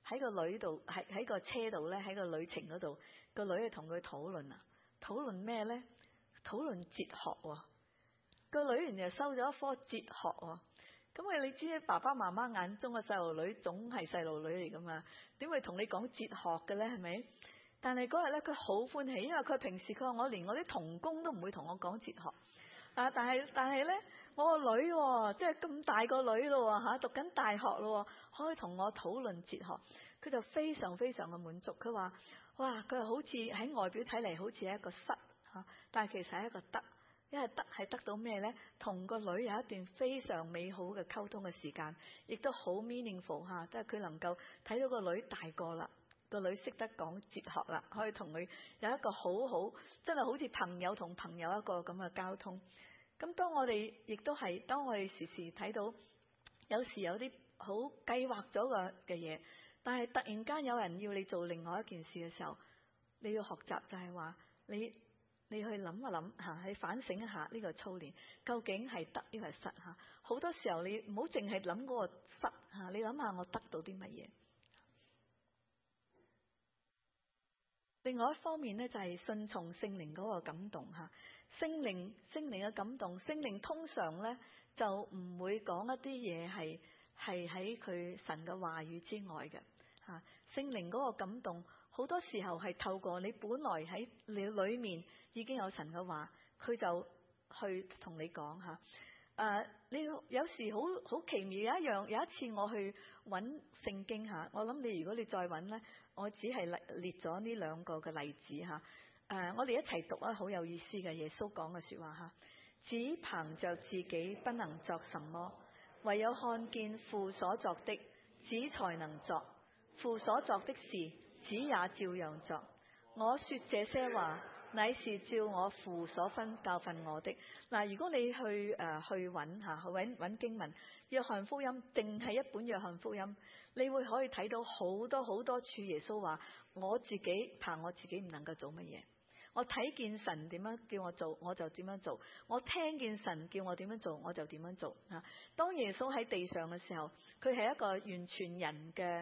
喺個女度，喺個車度咧，喺個旅程嗰度，個女係同佢討論啊，討論咩咧？討論哲學喎。個女原來收咗一科哲學喎。咁你知爸爸媽媽眼中嘅細路女總係細路女嚟噶嘛？點會同你講哲學嘅咧？係咪？但係嗰日咧，佢好歡喜，因為佢平時佢話我連我啲童工都唔會同我講哲學。但係咧，我個女即係咁大個女咯嚇，讀緊大學咯，可以同我討論哲學，佢就非常非常嘅滿足。佢話：哇！佢好似喺外表睇嚟好似係一個失嚇，但係其實係一個得。因為得係得到咩咧？同個女有一段非常美好嘅溝通嘅時間，亦都好 meaningful 嚇，即係佢能夠睇到個女大個啦，個女識得講哲學啦，可以同佢有一個好好，真係好似朋友同朋友一個咁嘅交通。咁當我哋亦都係，當我哋時時睇到，有時有啲好計劃咗嘅嘢，但係突然間有人要你做另外一件事嘅時候，你要學習就係話你去諗一諗嚇，去反省一下呢個操練究竟係得抑係失嚇。好多時候你唔好淨係諗嗰個失嚇，你諗下我得到啲乜嘢。另外一方面咧，就係順從聖靈嗰個感動嚇。聖靈嘅感動，聖靈通常咧就唔會講一啲嘢係喺佢神嘅話語之外嘅嚇。聖靈嗰個感動好多時候係透過你本來喺你裏面已經有神嘅話，佢就去同你講嚇。你有時好奇妙，有一次我去揾聖經嚇，我諗你如果你再揾咧，我只係列咗呢兩個嘅例子嚇。我哋一齊讀啊，好有意思嘅耶穌講嘅説話嚇。只憑着自己不能作什麼，唯有看見父所作的，子才能作。父所作的事，子也照樣作。我說這些話，乃是照我父所分教訓我的。嗱，如果你去揾嚇，去揾經文，約翰福音淨係一本約翰福音，你會可以睇到好多好多處耶穌話：我自己憑我自己唔能夠做乜嘢。我睇見神點樣叫我做，我就點樣做；我聽見神叫我點樣做，我就點樣做嚇。當耶穌喺地上嘅時候，佢係一個完全人嘅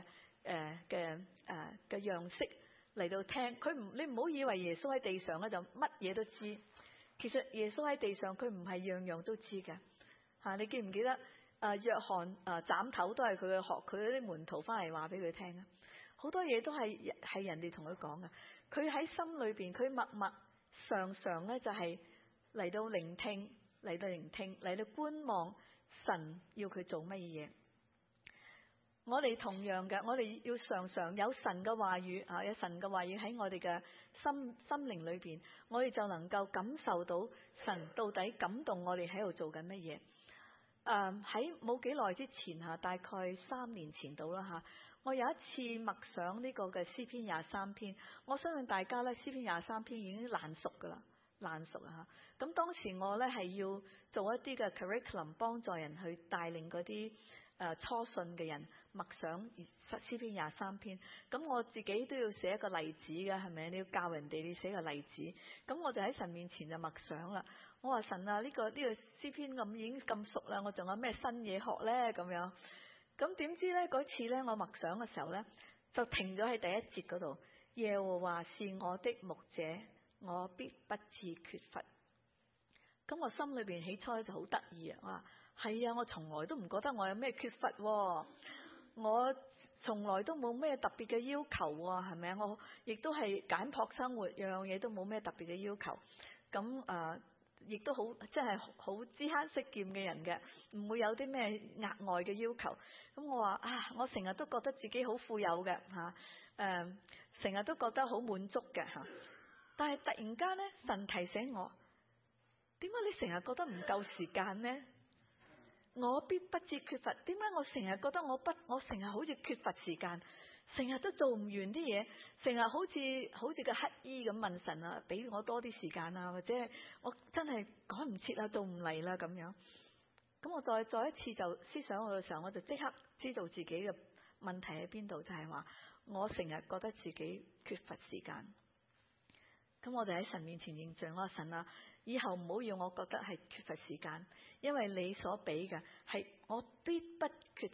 樣式嚟到聽。你唔好以為耶穌喺地上咧就乜嘢都知。其實耶穌喺地上佢唔係樣樣都知嘅嚇。你記唔記得約翰斬頭都係佢嘅學，佢嗰啲門徒翻嚟話俾佢聽啊。好多嘢都係人哋同佢講嘅。佢喺心裏邊，佢默默常常咧就係嚟到聆聽，嚟到觀望神要佢做乜嘢。我哋同樣嘅，我哋要常常有神嘅話語啊，有神嘅話語喺我哋嘅心靈裏邊，我哋就能夠感受到神到底感動我哋喺度做緊乜嘢。喺冇幾耐之前嚇，大概3年前到啦嚇。我有一次默想呢個嘅詩篇23篇，我相信大家咧詩篇23篇已經爛熟噶啦，爛熟啊嚇。咁當時我咧係要做一啲嘅 curriculum， 幫助人去帶領嗰啲初信嘅人默想詩篇23篇。咁我自己都要寫一個例子嘅，係咪？你要教人哋，你寫個例子。咁我就喺神面前就默想啦。我話神啊，呢個詩篇咁已經咁熟啦，我仲有咩新嘢學咧？咁樣。咁點知咧嗰次咧我默想嘅時候咧，就停咗喺第一節嗰度。耶和華是我的牧者，我必不致缺乏。咁我心裏邊起初就好得意啊！我話係啊，我從來都唔覺得我有咩缺乏喎，我從來都冇咩特別嘅要求喎，係咪啊？我亦都係簡樸生活，樣樣嘢都冇咩特別嘅要求。咁亦都好，即係好知慳識儉嘅人嘅，唔會有啲咩額外嘅要求。咁我話我成日都覺得自己好富有嘅嚇，成日都覺得好滿足嘅嚇。但係突然間咧，神提醒我，點解你成日覺得唔夠時間呢？我必不致缺乏。點解我成日覺得我成日好似缺乏時間，成日都做唔完啲嘢，成日好似個乞衣咁問神啊，俾我多啲時間啊，或者我真係趕唔切啊，做唔嚟啦咁樣。咁我再一次就思想我嘅時候，我就即刻知道自己嘅問題喺邊度，就係話我成日覺得自己缺乏時間。咁我哋喺神面前認罪，我話神啊，以後唔好要我覺得係缺乏時間，因為你所俾嘅係我必不缺乏，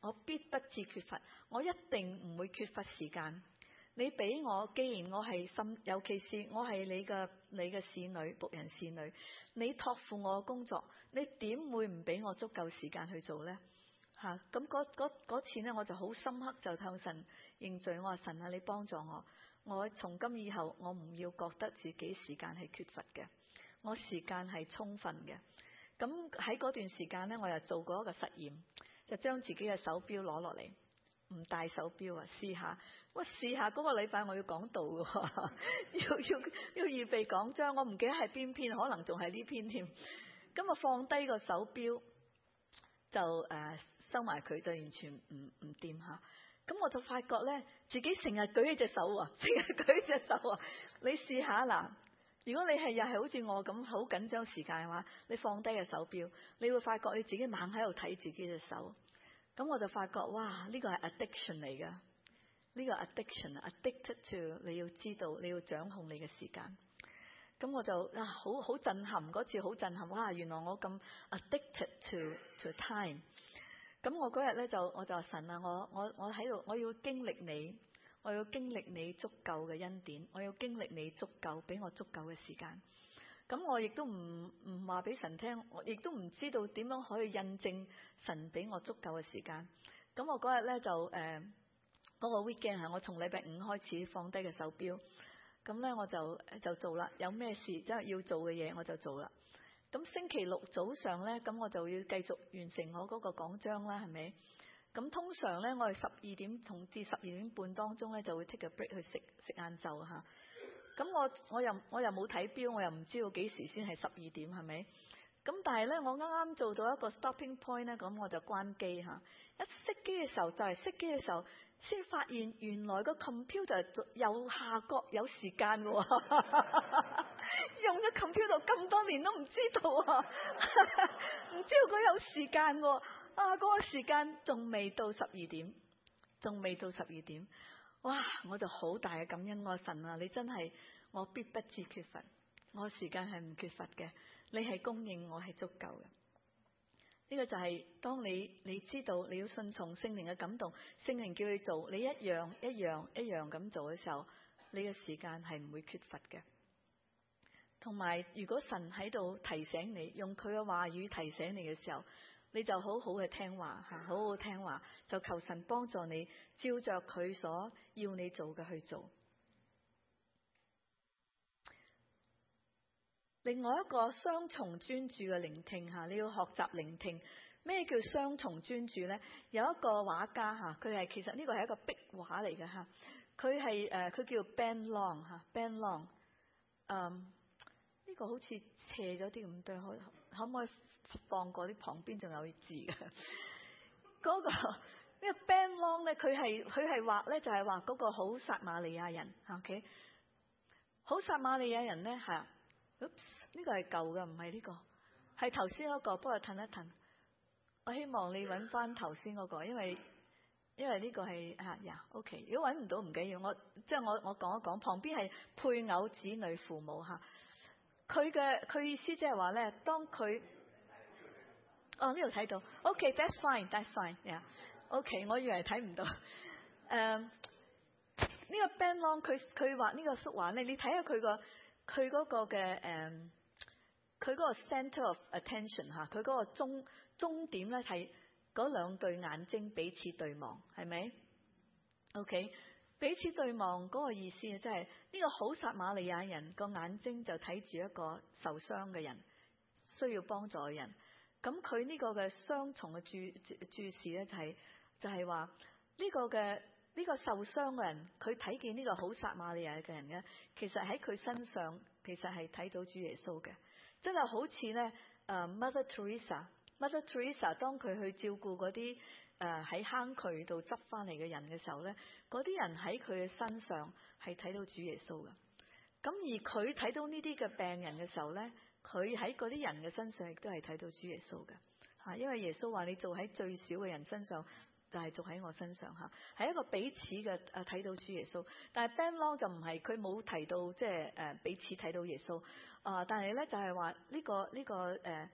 我必不致缺乏，我一定唔會缺乏時間。你俾我，既然我係尤其是我係你嘅使女僕人使女，你託付我嘅工作，你點會唔俾我足夠時間去做呢？咁嗰次呢，我就好深刻就向神認罪，我話神啊，你幫助我，我從今以後我唔要覺得自己時間係缺乏嘅，我時間係充分嘅。咁喺嗰段時間呢，我又做過一個實驗，就將自己嘅手錶攞落嚟，唔戴手錶啊，試下。我試下嗰個禮拜我要講道嘅，要預備講章，我唔記得係邊篇，可能仲係呢篇添。咁我放低個手錶就收埋佢，就完全唔掂下。咁我就發覺咧，自己成日舉起隻手啊，成日舉起隻手啊。你試下嗱，如果你係又係好似我咁好緊張時間嘅話，你放低個手錶，你會發覺你自己猛喺度睇自己隻手。咁我就發覺哇，呢個係 addiction 嚟㗎。呢個 addicted to 你要知道，你要掌控你嘅時間。咁我就好震撼，嗰次好震撼。哇！原來我咁 addicted to time。咁我嗰日咧我就話神啊，我喺度，我要經歷你，我要經歷你足夠嘅恩典，我要經歷你足夠俾我足夠嘅時間。咁我亦都唔話俾神聽，我亦都唔知道點樣可以印證神俾我足夠嘅時間。咁我嗰日咧嗰個 weekend 我從禮拜5開始放低個手錶，咁咧我就做啦。有咩事即係要做嘅嘢我就做啦。咁星期六早上咧，咁我就要繼續完成我嗰個講章啦，係咪？咁通常咧，我係12點至12點半當中咧就會 take a break 去食晏晝嚇。咁我又冇睇錶，我又唔知道幾時先係12點，係咪？咁但係咧，我啱啱做到一個 stopping point 咧，咁我就關機嚇。一熄機嘅時候，就係熄機嘅時候，先發現原來個 computer 右下角有時間嘅喎。用咗 computer 咁多年都唔知道啊，唔知道佢有時間喎。嗰個時間仲未到12點，仲未到12點。哇！我就好大嘅感恩，我神啊，你真係我必不致缺乏，我時間係唔缺乏嘅，你係供應我係足夠嘅。呢個就係當你知道你要順從聖靈嘅感動，聖靈叫你做，你一樣咁做嘅時候，你嘅時間係唔會缺乏嘅。同埋，如果神喺度提醒你，用佢嘅話語提醒你嘅時候，你就好好嘅聽話嚇，好好聽話，就求神幫助你，照着佢所要你做嘅去做。另外一個雙重專注嘅聆聽嚇，你要學習聆聽。咩叫雙重專注呢？有一個畫家嚇，其實呢個係一個壁畫嚟嘅嚇，佢叫 Ben Long 嚇 ，Ben Long。呢個好似斜咗啲咁對，可唔可以放過啲旁邊仲有字嘅？嗰個呢個 Ben Long 咧，佢係畫咧，就係畫嗰個好撒瑪利亞人 ，OK？ 好撒瑪利亞人咧係，呢個係舊嘅，唔係呢個，係頭先嗰個，幫我褪一褪。我希望你揾翻頭先嗰個，因為呢個係OK。如果揾唔到唔緊要，我講一講，旁邊係配偶、子女、父母嚇。佢意思即係話咧，當佢呢度睇到 ，OK，that's fine，that's fine，OK，我以為睇唔到。呢個 Ben Long 佢畫呢個幅畫咧，你睇下佢嗰個嘅佢嗰個 centre of attention 嚇，佢嗰個終點咧係嗰兩對眼睛彼此對望，係咪 ？OK。彼此對望嗰個意思啊，即係呢個好撒瑪利亞人個眼睛就睇住一個受傷嘅人，需要幫助嘅人。咁佢呢個嘅雙重嘅注視咧，就係話呢個受傷嘅人，佢睇見呢個好撒瑪利亞嘅人咧，其實喺佢身上其實係睇到主耶穌嘅，真係好似咧Mother Teresa 當佢去照顧嗰啲喺坑渠度執翻嚟嘅人嘅時候咧，嗰啲人喺佢嘅身上係睇到主耶穌嘅。咁而佢睇到呢啲嘅病人嘅時候咧，佢喺嗰啲人嘅身上亦都係睇到主耶穌嘅嚇。因為耶穌話你做喺最少嘅人身上，就係做喺我身上嚇，係一個彼此嘅睇到主耶穌。但係 Ben Long 就唔係，佢冇提到即係彼此睇到耶穌但係咧就係話呢個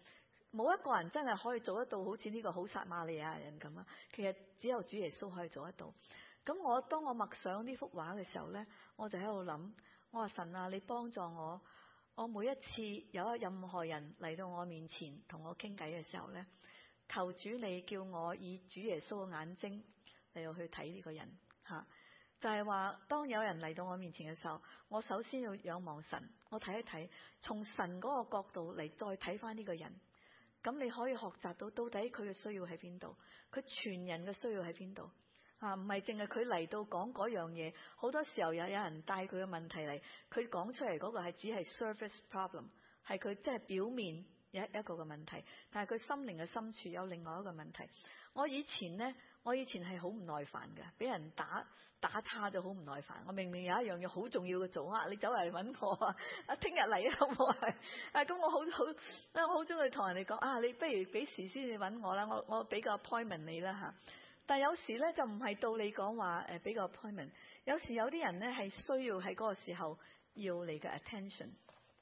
冇一個人真係可以做得到好似呢個好撒瑪利亞人咁啊！其實只有主耶穌可以做得到。咁當我默想呢幅畫嘅時候咧，我就喺度諗，我話神啊，你幫助我，我每一次有任何人嚟到我面前同我傾偈嘅時候咧，求主你叫我以主耶穌嘅眼睛嚟到去睇呢個人嚇。就係話，當有人嚟到我面前嘅時候，我首先要仰望神，我睇一睇，從神嗰個角度嚟再睇翻呢個人。咁你可以學習到底佢嘅需要喺邊度，佢全人嘅需要喺邊度啊？唔係淨係佢嚟到講嗰樣嘢，好多時候有人帶佢嘅問題嚟，佢講出嚟嗰個係只係 surface problem， 係佢即係表面一個嘅問題，但係佢心靈嘅深處有另外一個問題。我以前係好唔耐煩嘅，俾人打岔就好唔耐煩。我明明有一樣嘢好重要嘅做啊，你走嚟揾我啊，聽日嚟啊，好唔好啊？咁我好中意同人哋講啊，你不如幾時先至揾我啦？我俾個 appointment 你啦嚇。但係有時咧就唔係到你講話俾個 appointment， 有時有啲人咧係需要喺嗰個時候要你嘅 attention。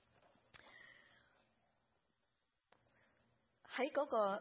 喺嗰個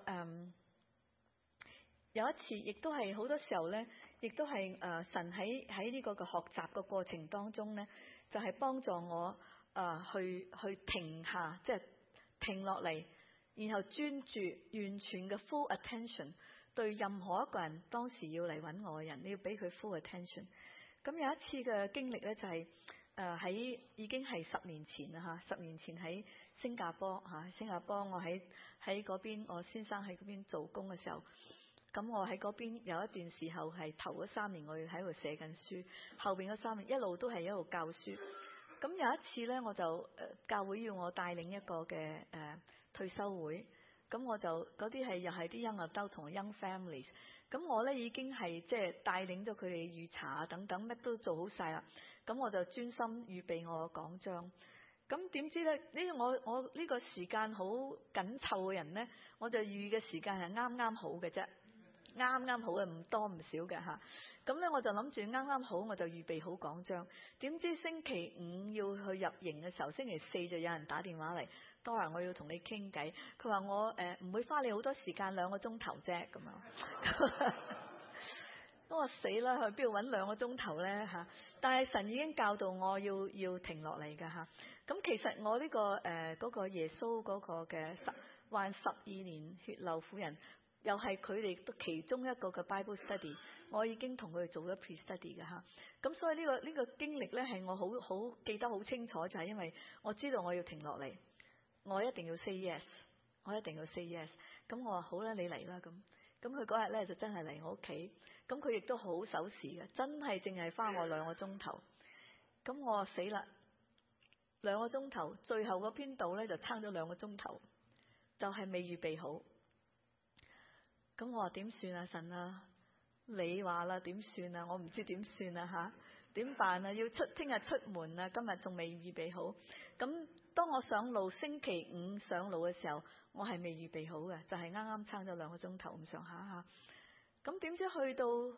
有一次，亦都係好多時候咧，亦都係神喺呢個嘅學習嘅過程當中咧，就係幫助我去停下，即係停落嚟，然後專注完全嘅 full attention 對任何一個人當時要嚟揾我嘅人，你要俾佢 full attention。咁有一次嘅經歷咧，就係喺已經係10年前啦嚇，10年前喺新加坡嚇，新加坡我喺嗰邊，我先生喺嗰邊做工嘅時候。咁我喺嗰邊有一段時候係頭嗰3年我要喺度寫緊書，後邊嗰3年一路都係一路教書。咁有一次咧，我就教會要我帶領一個嘅退休會，咁我就嗰啲係又係啲 young adult 同 young families。咁我咧已經係即係帶領咗佢哋預查啊等等，乜都做好晒啦。咁我就專心預備我嘅講章。咁點知咧？我呢個時間好緊湊嘅人咧，我就預嘅時間係啱啱好嘅啫。啱啱好嘅，唔多唔少嘅嚇。咁咧我就諗住啱啱好，我就預備好講章。點知星期5要去入營嘅時候，星期4就有人打電話嚟，Dora，我要同你傾偈。佢話我唔會花你好多時間，2個鐘頭啫咁樣。咁我死啦，去邊度揾2個鐘頭咧嚇？但係神已經教導我要停落嚟嘅嚇。咁其實我呢嗰個耶穌嗰個嘅患12年血漏婦人。又係佢哋其中一個嘅 Bible study， 我已經同佢哋做咗 pre-study 嘅嚇。咁所以呢個經歷咧係我好記得好清楚，就係因為我知道我要停落嚟，我一定要 say yes， 我一定要 say yes。咁我話好啦，你嚟啦咁。咁佢嗰日咧就真係嚟我屋企，咁佢亦都好守時嘅，真係淨係花我2個鐘頭。咁我話死啦，2個鐘頭，最後嗰篇道咧就差咗2個鐘頭，就係未預備好。咁我話點算啊神啊，你話啦點算啊，我唔知點算啊嚇，點辦啊？要聽日出門啊，今日仲未預備好。咁當我上路星期5上路嘅時候，我係未預備好嘅，就係啱啱差咗2個鐘頭咁上下嚇。咁點知去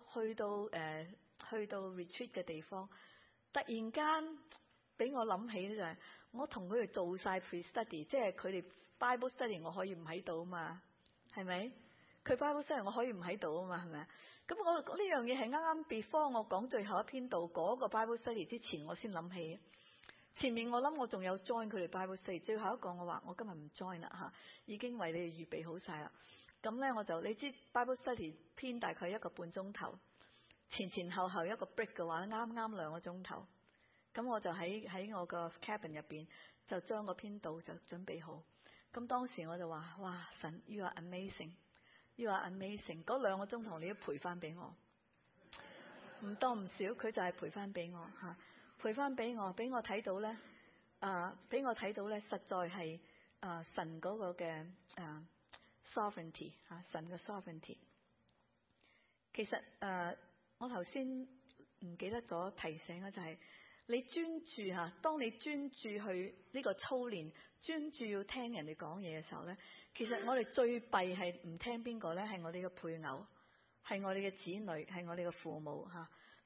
到 retreat 嘅地方，突然間俾我諗起就係我同佢哋做晒 pre-study， 即係佢哋 Bible study 我可以唔喺度啊嘛，係咪？佢 Bible study 我可以唔喺度啊嘛，係咪啊？咁我呢樣嘢係啱啱 before 我講最後一篇道嗰個 Bible study 之前，我先諗起。前面我諗我仲有 join 佢哋 Bible study， 最後一個我話我今日唔 join 啦嚇，已經為你哋預備好晒啦。咁咧我就你知 Bible study 篇大概1個半鐘頭，前後一個 break 嘅話，啱啱2個鐘頭。咁我就喺我個 cabin 入邊就將個篇道就準備好。咁當時我就話：哇，神 ，You are amazing。You are amazing！ 嗰2個鐘頭你都賠翻俾我，唔多唔少，佢就係賠翻俾我嚇，賠翻俾我，俾我睇到咧，俾我睇到咧，實在係神嗰個嘅sovereignty 嚇，神嘅 sovereignty。其實我頭先唔記得咗提醒嘅就係、是、你專注嚇，當你專注去呢個操練，專注要聽人哋講嘢嘅時候咧。其實我哋最弊係唔聽邊個咧？係我哋嘅配偶，係我哋嘅子女，係我哋嘅父母嚇。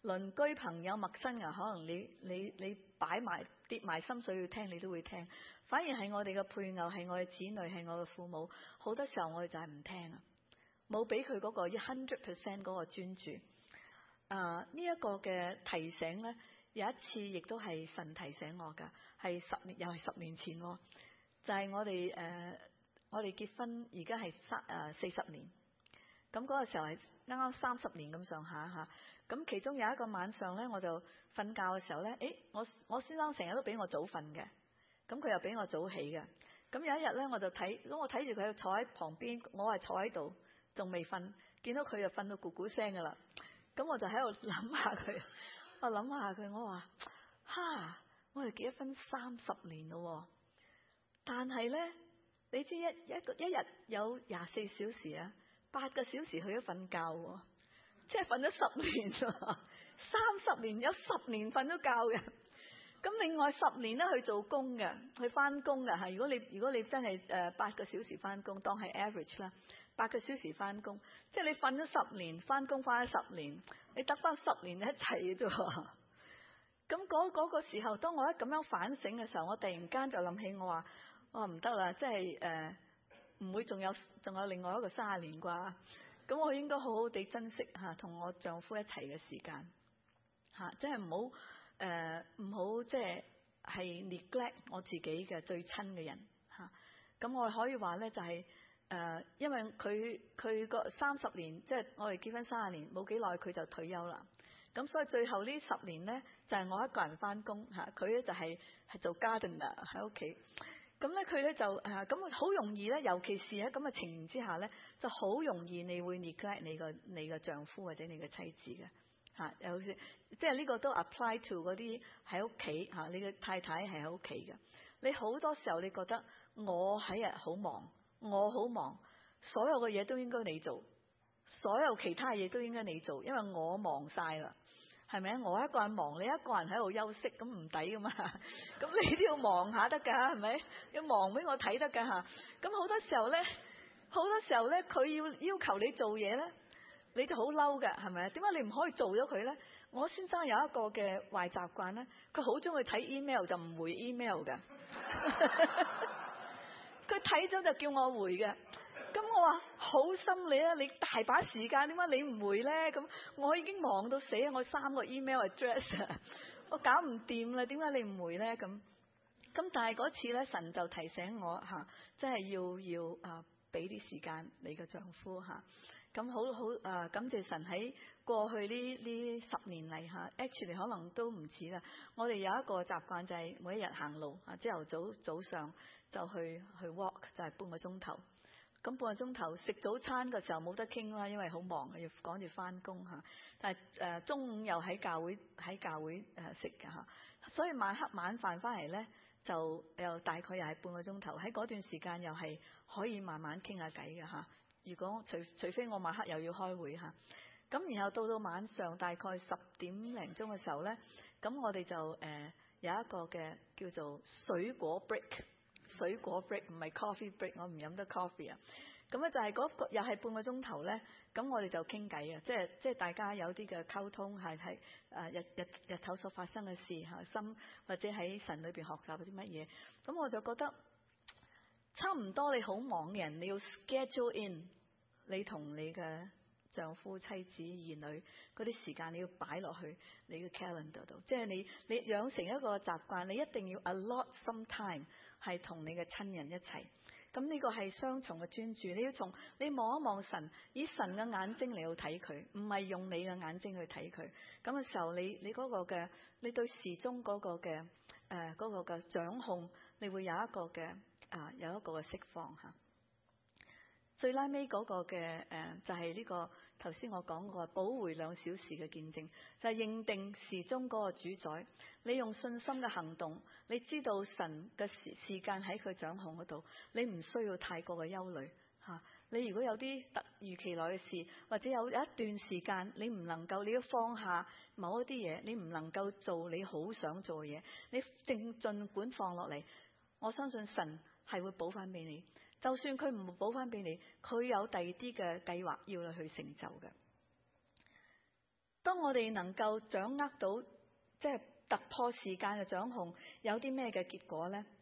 鄰居、朋友、陌生人，可能你跌埋心水要聽，你都會聽。反而係我哋嘅配偶，係我嘅子女，係我嘅父母，好多時候我哋就係唔聽啊，冇俾佢嗰個100% 嗰個專注。呢一個嘅提醒咧，有一次亦都係神提醒我㗎，係又係10年前喎，就係我哋結婚而家係40年。咁嗰個時候係啱啱30年咁上下嚇。咁其中有一個晚上咧，我就瞓覺嘅時候咧，我先生成日都比我早瞓嘅，咁佢又比我早起嘅。咁有一日咧，我睇住佢坐喺旁邊，我係坐喺度仲未瞓，見到佢就瞓到咕咕聲㗎啦。咁我就喺度諗下佢，我話我哋結咗婚30年咯，但係咧，你知一日有24小時啊，8個小時去咗瞓覺喎，即係瞓咗10年喎，30年有10年瞓咗覺嘅。咁另外10年咧去做工嘅，去翻工嘅嚇。如果你真係8個小時翻工，當係 average 啦，8個小時翻工，即係你瞓咗10年，翻工翻咗10年，你得翻10年一齊嘅啫喎。咁嗰個時候，當我一咁樣反省嘅時候，我突然間就諗起我話唔得啦，即係唔會仲有另外一個30年啩。咁我應該好好地珍惜嚇同我丈夫一齊嘅時間嚇，即係唔好即係 neglect 我自己嘅最親嘅人嚇。咁我可以話咧就係因為佢個30年，即係我哋結婚30年冇幾耐佢就退休啦。咁所以最後呢10年咧就係我一個人翻工嚇，佢咧就係做 gardener 喺屋企。咁咧佢咧就咁好容易咧，尤其是喺咁嘅情形之下咧，就好容易你會 neglect 你嘅丈夫或者你嘅妻子嘅嚇。有時即係呢個都 apply to 嗰啲喺屋企嚇，你嘅太太係喺屋企嘅。你好多時候你覺得我喺日好忙，我好忙，所有嘅嘢都應該你做，所有其他嘢都應該你做，因為我忙晒啦。係咪啊？我一個人忙，你一個人喺度休息，咁唔抵噶嘛？咁你都要忙下得噶，係咪？要忙俾我睇得噶吓。咁好多時候咧，佢要求你做嘢咧，你就好嬲噶，係咪啊？點解你唔可以做咗佢咧？我先生有一個嘅壞習慣咧，佢好中意睇 email 就唔回 email 噶。佢睇咗就叫我回嘅。咁我話好心你啊，你大把時間，點解你唔回咧？咁我已經忙到死，我3個 email address， 我搞唔掂啦，點解你唔回咧？咁但係嗰次咧，神就提醒我吓，即係要俾啲時間你嘅丈夫吓。咁好感謝神喺過去呢10年嚟吓 ，actually 可能都唔止啦。我哋有一個習慣就係每一日行路啊，朝頭早上就去 walk， 就係半個鐘頭。咁半個鐘頭食早餐嘅時候冇得傾啦，因為好忙要趕住翻工嚇。但係中午又喺教會食嘅嚇，所以晚飯翻嚟咧就又大概又係半個鐘頭。喺嗰段時間又係可以慢慢傾下偈嘅嚇。如果除非我晚黑又要開會嚇，咁然後到晚上大概10點零鐘嘅時候咧，咁我哋就有一個嘅叫做水果 break。水果 break 唔係 coffee break， 我唔飲得 coffee 啊。咁咧就係嗰個又係半個鐘頭咧，咁我哋就傾偈啊，即係大家有啲嘅溝通，係日頭所發生嘅事嚇，或者喺神裏邊學習啲乜嘢。咁我就覺得差唔多，你好忙嘅人，你要 schedule in 你同你嘅丈夫、妻子、兒女嗰啲時間，你要擺落去你嘅 calendar 度。即係你養成一個習慣，你一定要 allot some time。係同你嘅親人一齊，咁呢個係雙重嘅專注。你望一望神，以神嘅眼睛嚟到睇佢，唔係用你嘅眼睛去睇佢。咁嘅時候，你嗰個嘅，你對時鐘嗰個嘅掌控，你會有一個嘅釋放吓。最拉尾嗰個嘅就係呢個頭先我講過補回2小時嘅見證，就係認定時鐘嗰個主宰。你用信心嘅行動，你知道神嘅時間喺佢掌控嗰度，你唔需要太過嘅憂慮吓。你如果有啲突如其來嘅事，或者有一段時間你唔能夠，你要放下某一啲嘢，你唔能夠做你好想做嘅嘢，你盡管放落嚟，我相信神係會補翻俾你。就算佢唔補翻俾你，佢有第二啲嘅計劃要你去成就嘅。 當我哋能夠掌握到即係突破時間嘅掌控，有啲咩嘅結果呢？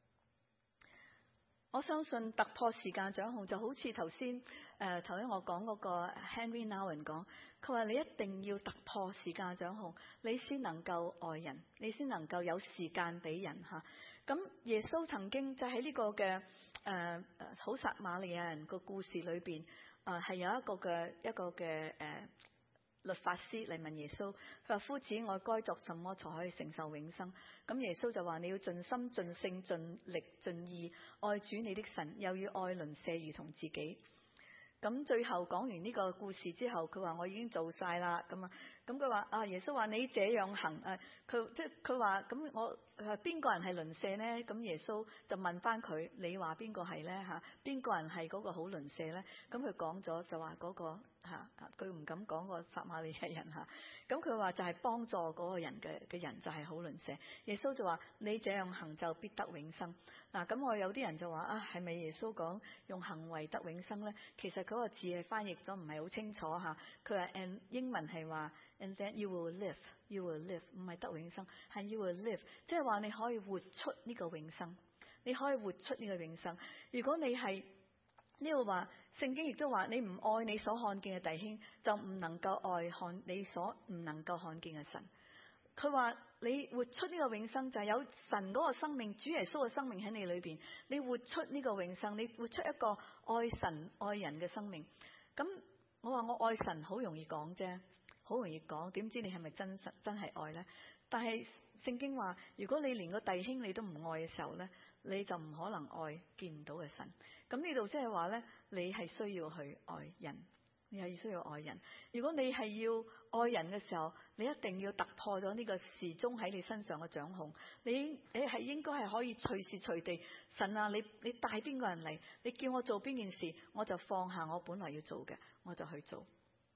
我相信突破時間掌控就好似頭先我講嗰個 Henry Nouwen 講，佢話你一定要突破時間掌控，你先能夠愛人，你先能夠有時間俾人嚇。咁耶穌曾經就喺呢個嘅好撒瑪利亞人個故事裏邊，係有一個嘅律法師嚟問耶穌，佢話：夫子，我該作什麼才可以承受永生？咁耶穌就話：你要盡心、盡性、盡力、盡意愛主你的神，又要愛鄰舍如同自己。咁最後講完呢個故事之後，佢話：我已經做晒啦。咁佢話：耶穌話你這樣行佢話咁佢話邊個人係鄰舍呢？咁耶穌就問翻佢：你話邊個係呢？嚇，邊個人係嗰個好鄰舍呢？咁佢講咗就話嗰個佢唔敢講個撒瑪利亞人嚇。咁佢話就係幫助嗰個人嘅人就係好鄰舍。耶穌就話：你這樣行就必得永生。嗱，咁我有啲人就話係咪耶穌講用行為得永生呢？其實嗰個字係翻譯咗唔係好清楚嚇。佢話英文係話 and then you will live，唔係得永生，係 you will live，即係話你可以活出呢個永生，你可以活出呢個永生。如果你係呢度話聖經亦都話你唔愛你所看見嘅弟兄，就唔能夠愛你所唔能夠看見嘅神。佢話你活出呢個永生就係有神嗰個生命，主耶穌嘅生命喺你裏邊，你活出呢個永生，你活出一個愛神愛人嘅生命。咁我話我愛神好容易講啫，好容易講，點知你係咪真係愛呢？但係聖經話，如果你連個弟兄你都唔愛嘅時候呢，你就唔可能愛見唔到嘅神。咁呢度即係話呢，你係需要去愛人。你係需要愛人。如果你係要愛人嘅時候，你一定要突破咗呢個時鐘喺你身上嘅掌控。你係應該係可以隨時隨地，神啊，你帶邊個人嚟，你叫我做邊件事，我就放下我本來要做嘅，我就去做。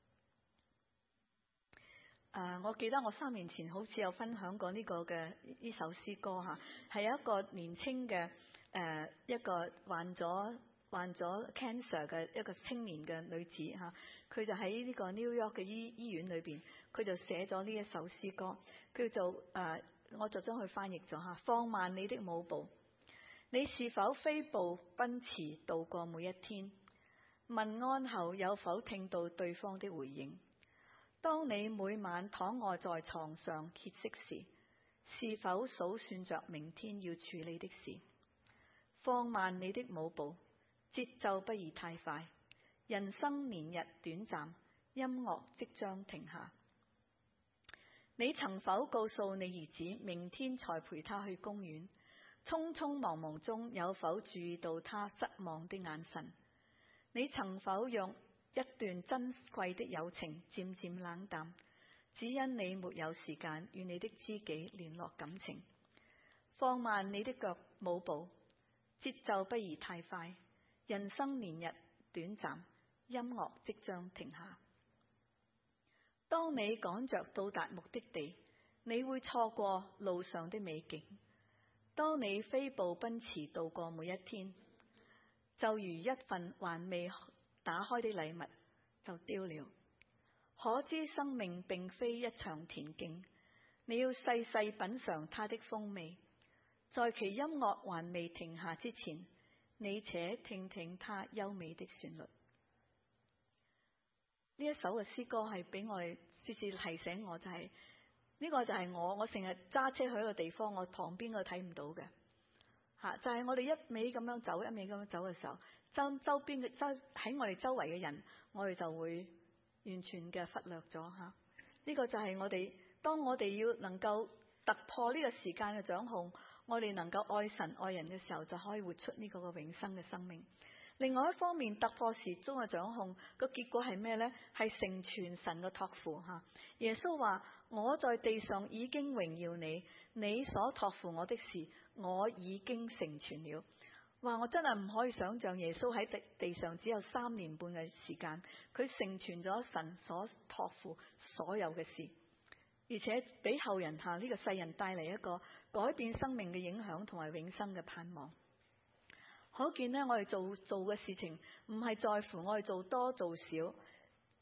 我記得我3年前好似有分享過呢個嘅呢首詩歌嚇，係有一個年青嘅一個患咗 cancer 嘅一個青年嘅女子嚇，佢就喺呢個 New York 嘅醫院裏邊，佢就寫咗呢一首詩歌，叫做我就將佢翻譯咗嚇。放慢你的舞步，你是否飛步奔馳度過每一天？問安後有否聽到對方的回應？當你每晚躺臥在床上歇息時，是否數算着明天要處理的事？放慢你的舞步，節奏不宜太快。人生年日短暫，音樂即將停下。你曾否告訴你兒子，明天才陪他去公園？匆匆忙忙中，有否注意到他失望的眼神？你曾否讓一段珍貴的友情漸漸冷淡，只因你沒有時間與你的知己聯絡感情？放慢你的腳舞步，節奏不宜太快。人生年日短暫，音樂即將停下。當你趕着到達目的地，你會錯過路上的美景。當你飛步奔馳度過每一天，就如一份還未打開的禮物就丟了。可知生命並非一場田徑，你要細細品嘗它的風味。在其音樂還未停下之前，你且聽聽它優美的旋律。呢一首嘅詩歌係俾我哋時時提醒我，就係呢個就係我成日揸車去一個地方，我旁邊我睇唔到嘅就係我哋一味咁樣走嘅時候，周邊嘅喺我哋周圍嘅人，我哋就會完全嘅忽略咗吓。呢個就係我哋當我哋要能夠突破呢個時間嘅掌控，我哋能夠愛神愛人嘅時候，就可以活出呢個永生嘅生命。另外一方面，突破時鐘嘅掌控個結果係咩呢？係成全神嘅託付吓。耶穌話：我在地上已經榮耀你，你所託付我的事，我已經成全了。哇！我真係唔可以想象耶穌喺地上只有3年半嘅時間，佢成全咗神所託付所有嘅事，而且俾後人呢個世人帶嚟一個改變生命嘅影響同埋永生嘅盼望。可見呢，我哋做嘅事情唔係在乎我哋做多做少，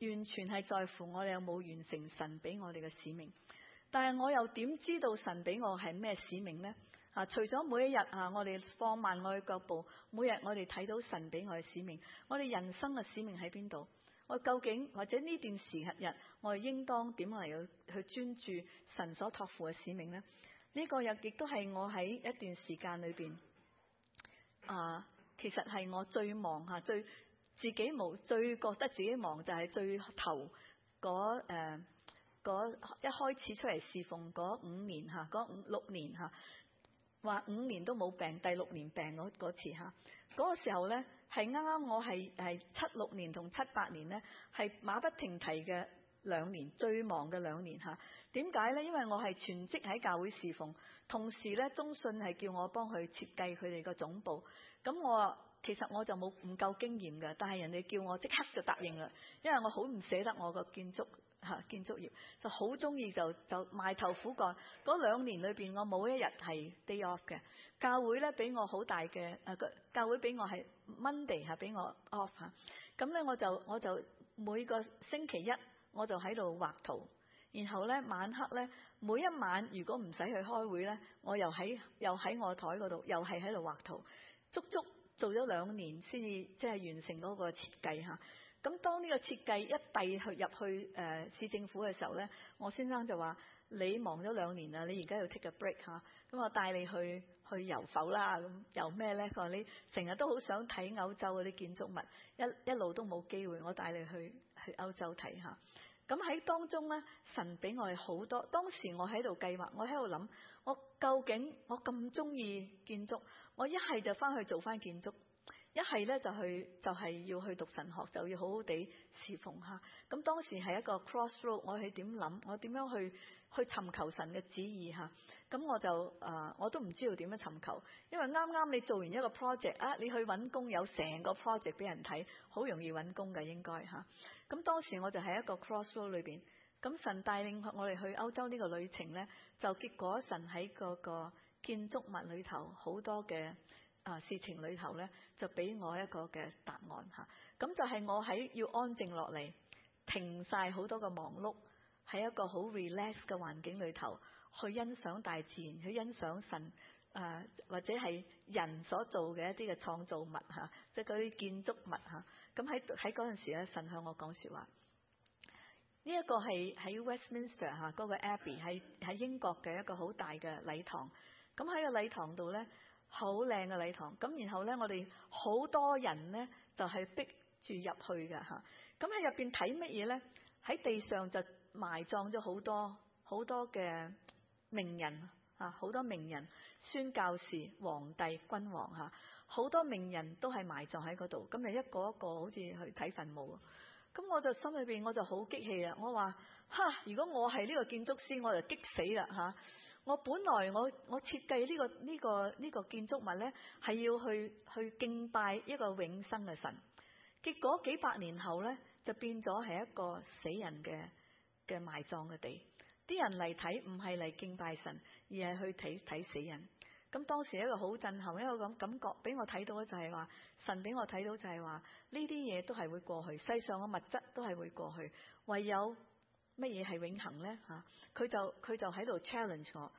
完全係在乎我哋有冇完成神俾我哋嘅使命。但係我又點知道神俾我係咩使命呢？除咗每一日我哋放慢我嘅腳步，每日我哋睇到神俾我嘅使命，我哋人生嘅使命喺邊度？我究竟或者呢段時日，我哋應當點嚟去專注神所託付嘅使命呢？呢個又亦都係我喺一段時間裏邊其實係我最忙最自己最覺得自己忙，就係最頭嗰一開始出嚟侍奉嗰5年嗰6年話5年都冇病，第6年病嗰次嗰個時候咧，係啱啱我係76年同78年咧，係馬不停蹄嘅2年，最忙嘅2年點解咧？因為我係全職喺教會侍奉，同時咧中信係叫我幫佢設計佢哋個總部。咁其實我就唔夠經驗嘅，但係人哋叫我即刻就答應啦，因為我好唔捨得我個建築業，就好中意就埋頭苦幹。嗰2年裏邊，我冇一日係 day off 嘅。教會咧俾我好大嘅教會俾我係 Monday 俾我 off 咁咧我就每個星期一我就喺度畫圖，然後咧晚黑咧每一晚如果唔使去開會咧，我又喺我台嗰度又係喺度畫圖，足做咗2年先至即係完成嗰個設計咁當呢個設計一遞入去市政府嘅時候咧，我先生就話：你忙咗2年啦，你而家要 take a break 咁我帶你去遊埠啦。咁遊咩咧？佢話你成日都好想睇歐洲嗰啲建築物，一路都冇機會，我帶你去歐洲睇下。咁喺當中咧，神俾我哋好多。當時我喺度計劃，我喺度諗，我究竟我咁中意建築，我一係就翻去做翻建築，一係咧就係要去讀神學，就要好好地侍奉咁當時係一個 crossroad， 我係點諗？我點樣去尋求神嘅旨意咁我就我都唔知道點樣尋求，因為啱啱你做完一個 project 你去揾工有成個 project 俾人睇，好容易揾工嘅應該咁當時我就喺一個 crossroad 裏邊，咁神帶領我哋去歐洲呢個旅程咧，就結果神喺嗰個建築物裏頭好多嘅事情裏頭咧，就俾我一個嘅答案咁就係我喺要安靜落嚟，停晒好多嘅忙碌，喺一個好 relax 嘅環境裏頭，去欣賞大自然，去欣賞神或者係人所做嘅一啲嘅創造物即係嗰啲建築物咁喺嗰陣時咧，神向我講說話。呢一個係喺 Westminster 嗰個 Abbey 喺英國嘅一個好大嘅禮堂。咁喺個禮堂度咧，好靚嘅禮堂。咁然後咧，我哋好多人咧就係逼住入去嘅咁喺入邊睇乜嘢咧？喺地上就埋葬咗好多嘅名人好多名人、宣教士、皇帝、君王好多名人都係埋葬喺嗰度。咁就一個一個好似去睇墳墓。咁我就心裏邊我就好激氣啦！我話如果我係呢個建築師，我就激死啦我本來我設計呢個建築物咧，係要去敬拜一個永生嘅神。結果幾百年後咧，就變咗係一個死人嘅埋葬嘅地。啲人嚟睇唔係嚟敬拜神，而係去睇死人。咁當時一個好震撼，一個咁感覺俾我睇到咧，就係話神俾我睇到就係話呢啲嘢都係會過去，世上嘅物質都係會過去，唯有乜嘢係永恆咧佢就喺度 challenge 我。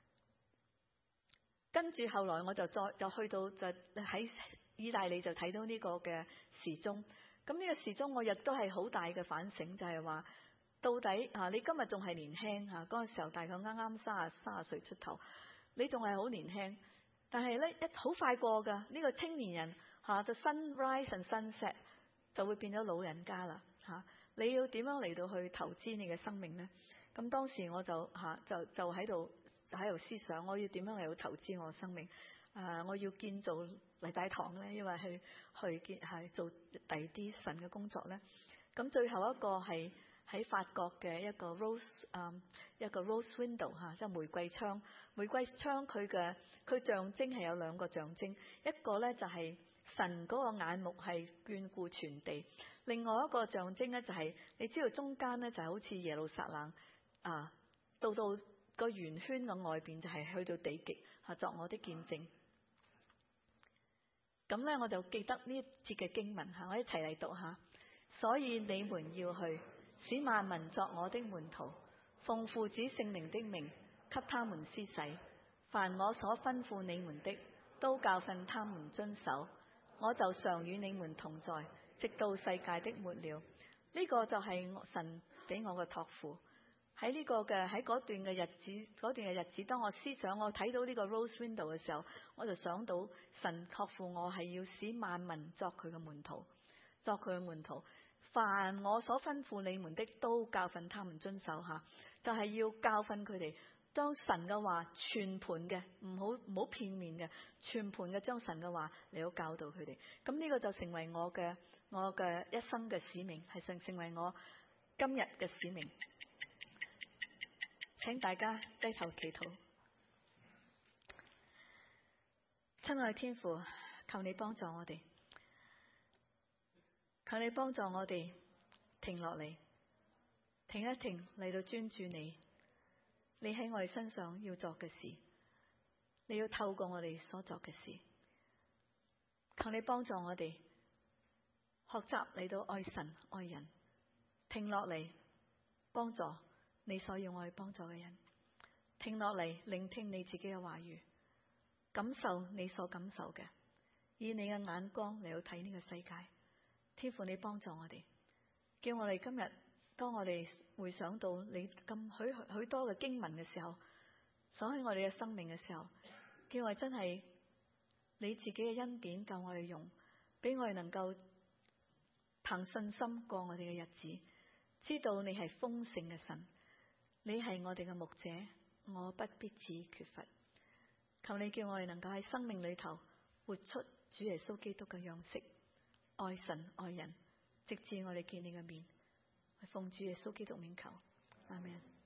跟住後來我就去到就喺意大利就睇到呢個嘅時鐘。咁呢個時鐘我亦都係好大嘅反省，就係話到底你今日仲係年輕嗰個時候大概啱啱30歲出頭。你仲係好年輕，但係咧好快過噶。呢個青年人就 sunrise and sunset 就會變咗老人家啦你要點樣嚟到去投資你嘅生命呢？咁當時我就喺度思想，我要點樣嚟到投資我嘅生命？我要建造禮拜堂咧，因為去做第啲神嘅工作咧。咁最後一個係喺法國嘅一個 rose window 即係玫瑰窗。玫瑰窗佢象徵係有2個象徵，一個咧就係神嗰個眼目係眷顧全地，另外一個象徵咧就係你知道中間咧就係好似耶路撒冷到個圓圈嘅外邊就係去到地極作我的見證。咁咧我就記得呢一節嘅經文我一齊嚟讀所以你們要去，使萬民作我的門徒，奉父子聖靈的名，給他們施洗。凡我所吩咐你們的，都教訓他們遵守。我就常與你們同在，直到世界的末了。呢個就係神俾我嘅託付。喺嗰段嘅日子，當我思想我睇到呢個 Rose Window 嘅時候，我就想到神託付我係要使萬民作佢嘅門徒，作佢嘅門徒。凡我所吩咐你們的，都教訓他們遵守下，就係要教訓佢哋將神嘅話全盤嘅，唔好片面嘅，全盤嘅將神嘅話嚟到教導佢哋。咁呢個就成為我嘅一生嘅使命，係成為我今日嘅使命。請大家低頭祈禱。親愛天父，求你幫助我哋，求你幫助我哋停落嚟，停一停嚟到專注你喺我哋身上要做嘅事，你要透過我哋所做嘅事。求你幫助我哋學習嚟到愛神愛人，停落嚟幫助你所要我去幫助嘅人，停落嚟聆聽你自己嘅話語，感受你所感受嘅，以你嘅眼光嚟到睇呢個世界。天父，你幫助我哋，叫我哋今日當我哋回想到你咁許多嘅經文嘅時候，想起我哋嘅生命嘅時候，叫我哋真係你自己嘅恩典夠我哋用，俾我哋能夠憑信心過我哋嘅日子，知道你係豐盛嘅神，你係我哋嘅牧者，我不必致缺乏。求你叫我哋能夠喺生命裏頭活出主耶穌基督嘅樣式，愛神愛人，直至我哋見你嘅面。奉主耶穌基督名求，阿們。